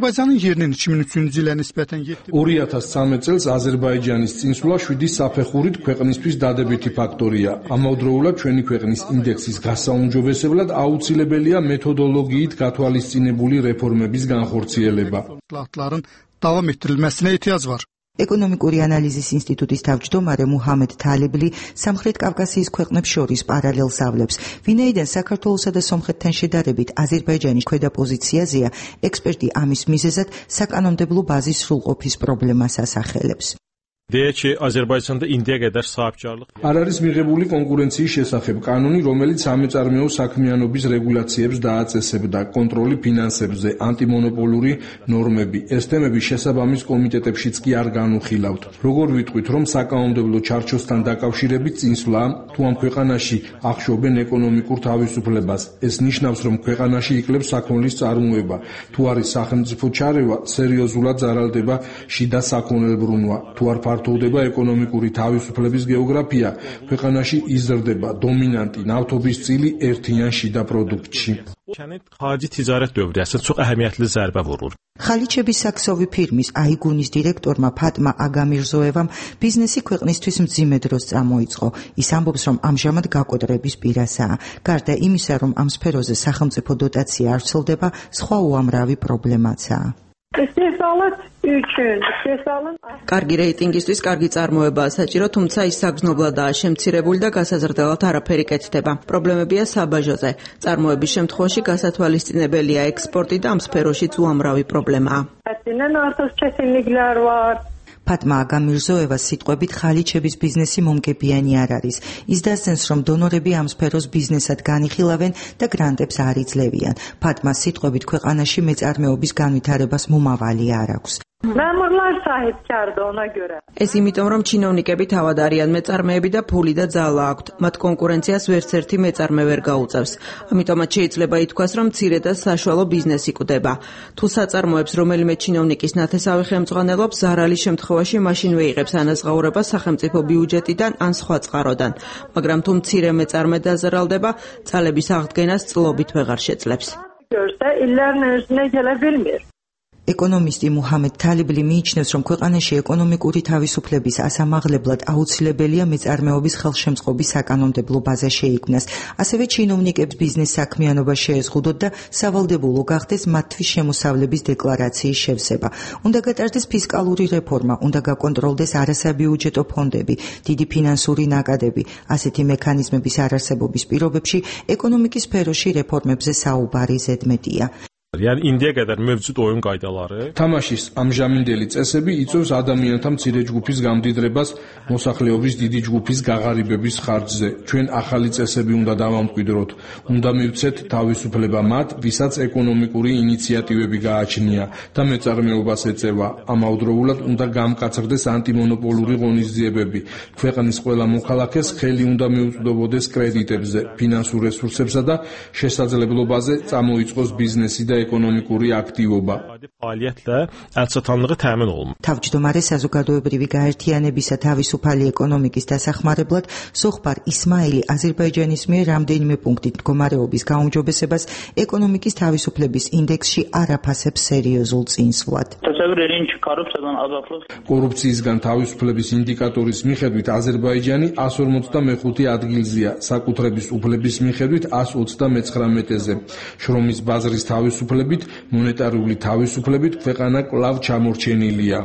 ორი ათას ცხრამეტ წელს აზერბაიჯანის წინსვლა შვიდი საფეხურით ქვეყნისთვის დადებითი ფაქტორია. ამავდროულად ჩვენი ქვეყნის ინდექსის გასაუმჯობესებლად აუცილებელია მეთოდოლოგიით გათვალისწინებული რეფორმების განხორციელება. davam ettirilmesine ihtiyaç var. ეკონომიკური ანალიზის ინსტიტუტის თავმჯდომარე მუჰამედ თალიბლი სამხრეთ კავკასიის ქვეყნებს შორის პარალელს ავლებს. ვინაიდან საქართველოსა და სომხეთთან შედარებით აზერბაიჯანის ქვედა პოზიციაზეა, ექსპერტი ამის მიზეზად საკანონმდებლო ბაზის სრულყოფის პრობლემას ასახელებს. Deyək ki, Azərbaycanda indiyə qədər sahibkarlıq არ არის მიღებული კონკურენციის შესახებ კანონი, რომელიც სამეწარმეო საქმიანობის რეგულაციებს დააწესებდა, კონტროლი ფინანსებზე, ანტიმონოპოლური ნორმები. ეს თემები შესაბამის კომიტეტებშიც კი არ განუხილავთ. როგორ ვიტყვით, რომ საკანონმდებლო ჩარჩოსთან დაკავშირებით წინსვლა, თუ ამ ქვეყანაში ახშობენ ეკონომიკურ თავისუფლებას, ეს ნიშნავს, რომ ქვეყანაში იკლებს საქონლის წარმოება. თუ არის სახელმწიფო ჩარევა, სერიოზულად ზარალდება შიდა საქონელბრუნვა. თუ არ ფართოვდება ეკონომიკური თავისუფლების გეოგრაფია, ქვეყანაში იზრდება დომინანტი ნავთობის წილი ერთიან შიდა პროდუქტში. Xarici ticarət dövriyəsində çox əhəmiyyətli zərbə vurur. ხალიჩების საქსოვი ფირმის აიგუნის დირექტორმა ფატმა აგამირზოევამ ბიზნესი ქვეყნისთვის მძიმე დროს წამოიწყო. ის ამბობს, რომ ამჟამად გაკოდრების პირასაა. გარდა იმისა, რომ ამ სფეროზე სახელმწიფო დოტაცია არ ვრცელდება, სხვა უამრავი პრობლემაცაა. კარგი რეიტინგისთვის კარგი წარმოებაა საჭირო, თუმცა ის საგრძნობლადაა შემცირებული და გასაზრდელად არაფერი კეთდება. პრობლემებია საბაჟოზე. წარმოების შემთხვევაში გასათვალისწინებელია ექსპორტი და ამ სფეროშიც უამრავი პრობლემაა. ფატმა აგამირზოევას სიტყვებით ხალიჩების ბიზნესი მომგებიანი არ არის. ის დასცენს, რომ დონორები ამ სფეროს ბიზნესად განიხილავენ და გრანტებს არ იძლევიან. ფატმას სიტყვებით ქვეყანაში მეწარმეობის განვითარებას მომავალი არ აქვს. ეს იმიტომ, რომ ჩინოვნიკები თავად არიან მეწარმეები და ფული და ძალა აქვთ. მათ კონკურენციას ვერც ერთი მეწარმე ვერ გაუწევს. ამიტომაც შეიძლება ითქვას, რომ მცირე და საშუალო ბიზნესი კვდება. თუ საწარმოებს რომელიმე ჩინოვნიკის ნათესავი ხელმძღვანელობს, ზარალის შემთხვევაში მაშინვე იღებს ანაზღაურებას სახელმწიფო ბიუჯეტიდან ან სხვა წყაროდან. მაგრამ თუ მცირე მეწარმე დაზარალდება, ძალების აღდგენას წლობით ვეღარ შეძლებს. ეკონომისტი მუჰამედ თალიბლი მიიჩნევს, რომ ქვეყანაში ეკონომიკური თავისუფლების ასამაღლებლად აუცილებელია მეწარმეობის ხელშემწყობის საკანონმდებლო ბაზა შეიქმნას. ასევე ჩინოვნიკებს ბიზნეს საქმიანობა შეეზღუდოთ და სავალდებულო გახდეს მათთვის შემოსავლების დეკლარაციის შევსება. უნდა გატარდეს ფისკალური რეფორმა, უნდა გაკონტროლდეს არასაბიუჯეტო ფონდები, დიდი ფინანსური ნაკადები. ასეთი მექანიზმების არარსებობის პირობებში ეკონომიკის სფეროში რეფორმებზე საუბარი ზედმეტია. Yani India qədər mövcud oyun qaydaları თამაშის ამჟამინდელი წესები იწვევს ადამიანთა მცირე ჯგუფის გამდიდრებას მოსახლეობის დიდი ჯგუფის გაღარიბების ხარჯზე. ჩვენ ახალი წესები უნდა დავამკვიდროთ. უნდა მივცეთ თავისუფლება მათ, ვისაც ეკონომიკური ინიციატივები გააჩნია და მეწარმეობას ეწევა. ამავდროულად უნდა გამკაცრდეს ანტიმონოპოლური ღონისძიებები. ქვეყნის ყველა მოქალაქეს ხელი უნდა მიუწვდომოდეს კრედიტებზე, ფინანსურ რესურსებსა და შესაძლებლობაზე წამოიწყოს ბიზნესი და ეკონომიკური აქტივობა. Fəaliyyətlə əlçatanlığı təmin olunur. თავმჯდომარე საზოგადოებრივი გაერთიანებისა თავისუფალი ეკონომიკის დასახმარებლად სოხბარ ისმაილი აზერბაიჯანის მიერ რამდენიმე პუნქტით მდგომარეობის გაუმჯობესებას ეკონომიკის თავისუფლების ინდექსში არ აფასებს სერიოზულ წინსვლად. კორუფციისგან თავისუფლების ინდიკატორის მიხედვით აზერბაიჯანი εκατს ორმოცდამეხუთე ადგილზეა, საკუთრების უფლების მიხედვით εκατს ოცდამეცხრამეტეზე. შრომის ბაზრის თავისუფლებით, მონეტარული თავისუფლებით ქვეყანა კვლავ ჩამორჩენილია.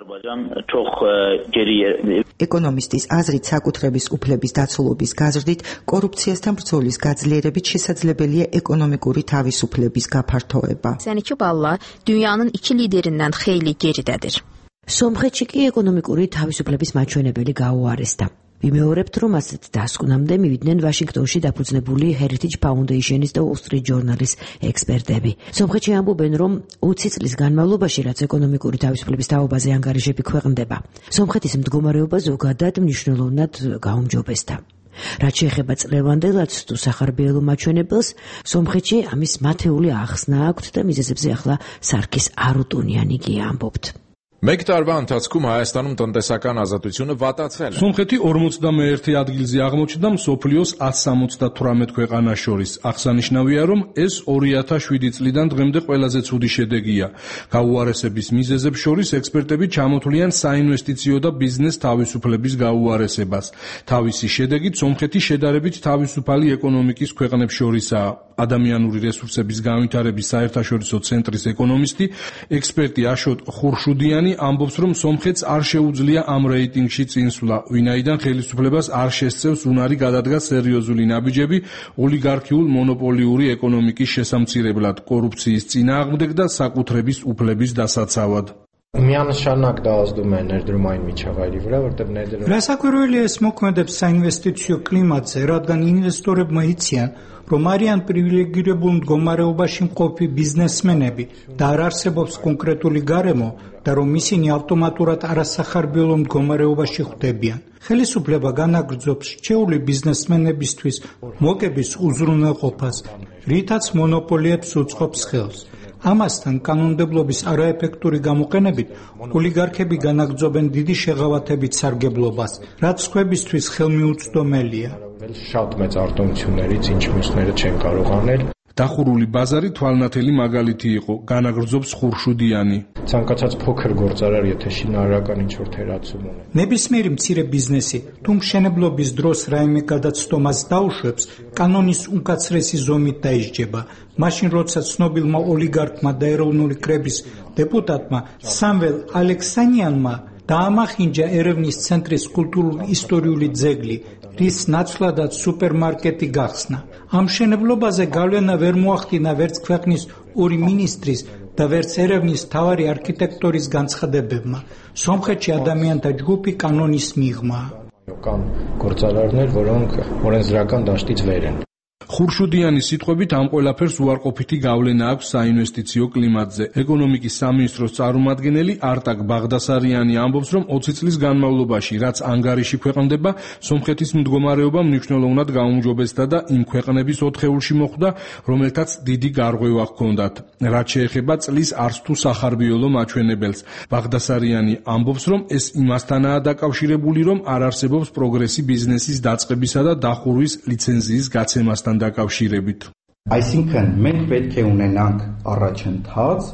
ეკონომისტის აზრით საკუთრების უფლების დაცულობის გაზრდით კორუფციასთან ბრძოლის გაძლიერებით შესაძლებელია ეკონომიკური თავისუფლების gafართოება. Senekiballa dünyanın iki liderindən xeyli geridədir. სომხეთში კი ეკონომიკური თავისუფლების მაჩვენებელი გაუარესდა. ვიმეორებთ, რომ ასეთ დასკვნამდე მივიდნენ ვაშინგტონში დაფუძნებული Heritage Foundation-ის და Wall Street Journal-ის ექსპერტები. სომხეთში ამბობენ, რომ ოცი წლის განმავლობაში, რაც ეკონომიკური თავისუფლების თაობაზე ანგარიშები ქვეყნდება, სომხეთის მდგომარეობა ზოგადად მნიშვნელოვნად გაუმჯობესდა. რაც შეეხება წლევანდელად თუ სახარბიელო მაჩვენებელს, სომხეთში ამის მათეული ახსნა აქვთ და მიზეზებზე ახლა სარქის არუტუნიანი კი ამბობთ. Մեկ տարվա ընթացքում Հայաստանում տնտեսական ազատությունը վատացել է. Սոմխեթի ორმოცდამեერთე ადგილზე აღმოჩნდა მსოფლიოს εκατს სამოცდათვრამეტ ქვეყანას შორის. აღსანიშნავია, რომ ეს ორი ათას შვიდი წლიდან დღემდე ყველაზე ცუდი შედეგია. გაუარესების მიზეზებს შორის ექსპერტები ჩამოთვლიან საინვესტიციო და ბიზნეს თავისუფლების გაუარესებას. თავისი შედეგით სომხეთი შედარებით თავისუფალი ეკონომიკის ქვეყნებს შორისაა. ადამიანური რესურსების განვითარების საერთაშორისო ცენტრის ეკონომისტი, ექსპერტი აშოტ ხურშუდიანი ამბობს, რომ სომხეთს არ შეუძლია ამ რეიტინგში წინსვლა, ვინაიდან ხელისუფლებას არ შესწევს უნარი გადადგას სერიოზული ნაბიჯები ოლიგარქიულ მონოპოლიური ეკონომიკის შესამცირებლად, კორუფციის წინააღმდეგ და საკუთრების უფლების დასაცავად. Միանշանակ դա ազդում է ներդրումային միջավայրի վրա, որտեղ ներդրում Ռասակուրոյլի ես մոկմեդեպ საინვესტიციო კლიმატზე, რადგან ინვესტორებმა იციან, რომ არიან პრივილეგირებულ მდგომარეობაში მყოფი ბიზნესმენები და არ არსებობს კონკრეტული გარემო და რომ ისინი ავტომატურად არასახარბიელო მდგომარეობაში ხვდებიან. ხელისუფლება განაგრძობს რჩეული ბიზნესმენებისთვის მოგების უზრუნველყოფას, რითაც მონოპოლიებს უწყობს ხელს. ამასთან კანონმდებლობის არაეფექტური გამოყენებით ოლიგარქები განაგრძობენ დიდი შეღავათებით სარგებლობას, რაც სხვებისთვის ხელმიუწვდომელია. շատ მეծ արտոնություններից ինչ მისները չեն կարող անել. დახურული ბაზარი თვალნათელი მაგალითი იყო, განაგრძობს ხურშუდიანი. Ցանկացած փոքր գործարար, եթե շինարարական ինչ-որ թերացում ունի. ნებისმიერი მცირე ბიზნესი, თუ მშენებლობის დროს რაიმე გადაცდომას დაუშვებს, კანონის უმკაცრესი ზომით დაისჯება. მაშინ როცა ცნობილმა ოლიგარქმა და ეროვნული კრების დეპუტატმა სამվել ალექსანიანმა დაამახინჯა ერევნის ცენტრის კულტურულ-ისტორიული ძეგლი, რის ნაცვლადაც სუპერმარკეტი გახსნა. ამ მშენებლობაზე გავლენა ვერ მოახდინა ვერც ქვეყნის ორი მინისტრის და ვერც ერევნის მთავარი არქიტექტორის განცხადებებმა. სომხეთში ადამიანთა ჯგუფი კანონის მიღმა. Կան գործարարներ, որոնք օրենսդրական դաշտից վեր են. ხურშუდიანის სიტყვებით ამ ყველაფერს უარყოფითი გავლენა აქვს საინვესტიციო კლიმატზე. ეკონომიკის სამინისტროს წარმომადგენელი არტაკ ბაღდასარიანი ამბობს, რომ ოცი წლის განმავლობაში, რაც ანგარიში ქვეყნდება, სომხეთის მდგომარეობა მნიშვნელოვნად გაუმჯობესდა და იმ ქვეყნების ოთხეულში მოხვდა, რომელთაც დიდი გარღვევა ჰქონდათ. რაც შეეხება წლის არც თუ სახარბიელო მაჩვენებელს, ბაღდასარიანი ამბობს, რომ ეს იმასთანაა დაკავშირებული, რომ არ არსებობს პროგრესი ბიზნესის დაწყებისა და დახურვის ლიცენზიის გაცემასთან დაკავშირებით. Այսինքն մենք պետք է ունենանք առաջընթաց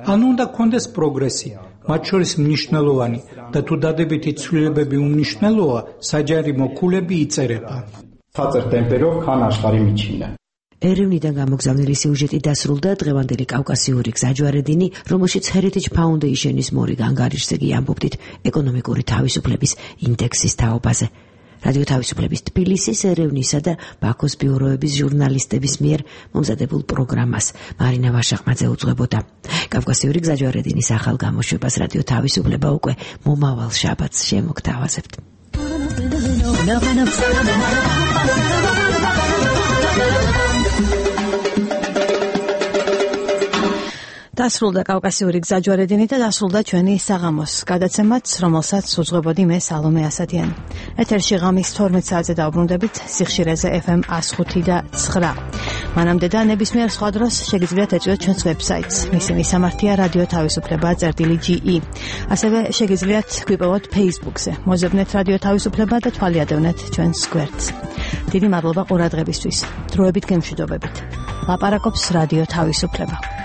ანუ უნდა კონდეს პროგრესი, მათ შორის მნიშვნელოვანი და თუ დადებითი ცვლილებები უმნიშვნელოა, საჯარიმო ქულები იწერება. Ցածր ტემპերով, քան աշխարհի միջինը. ერევნიდან გამოგზავნილი სიუჟეტი დასრულდა დღევანდელი კავკასიური გზაჯვარედინი, რომელშიც Heritage Foundation-ის მორიგ ანგარიშზე კი ამბობდით ეკონომიკური თავისუფლების ინდექსის თაობაზე. რადიო თავისუფლების თბილისის, ერევნისა და ბაქოს ბიუროების ჟურნალისტების მიერ მომზადებულ პროგრამას მარინა ვაშაყმაძე უძღვებოდა. კავკასიური გზაჯვარედინის ახალ გამოშვებას რადიო თავისუფლება უკვე მომავალ შაბათს შემოგთავაზებთ. დასრულდა კავკასიური გზაჯვარედინი და დასრულდა ჩვენი საღამოს გადაცემაც, რომელსაც უძღვებოდი მე სალომე ასათიანი. ეთერში ღამის თორმეტ საათზე დავბრუნდებით სიხშირეზე ეფ ემ one oh five და nine. მანამდე და ნებისმიერ სხვა დროს შეგიძლიათ ეწვიოთ ჩვენს ვებსაიტს. მისი მისამართია რადიო თავისუფლება წერტილი ჯი ი. ასევე შეგიძლიათ გვიპოვოთ Facebook-ზე. მოზებნეთ რადიო თავისუფლება და თვალი ადევნეთ ჩვენს გვერდს. დიდი მადლობა ყურადღებისთვის. დროებით გემშვიდობებით. ლაპარაკობს რადიო თავისუფლება.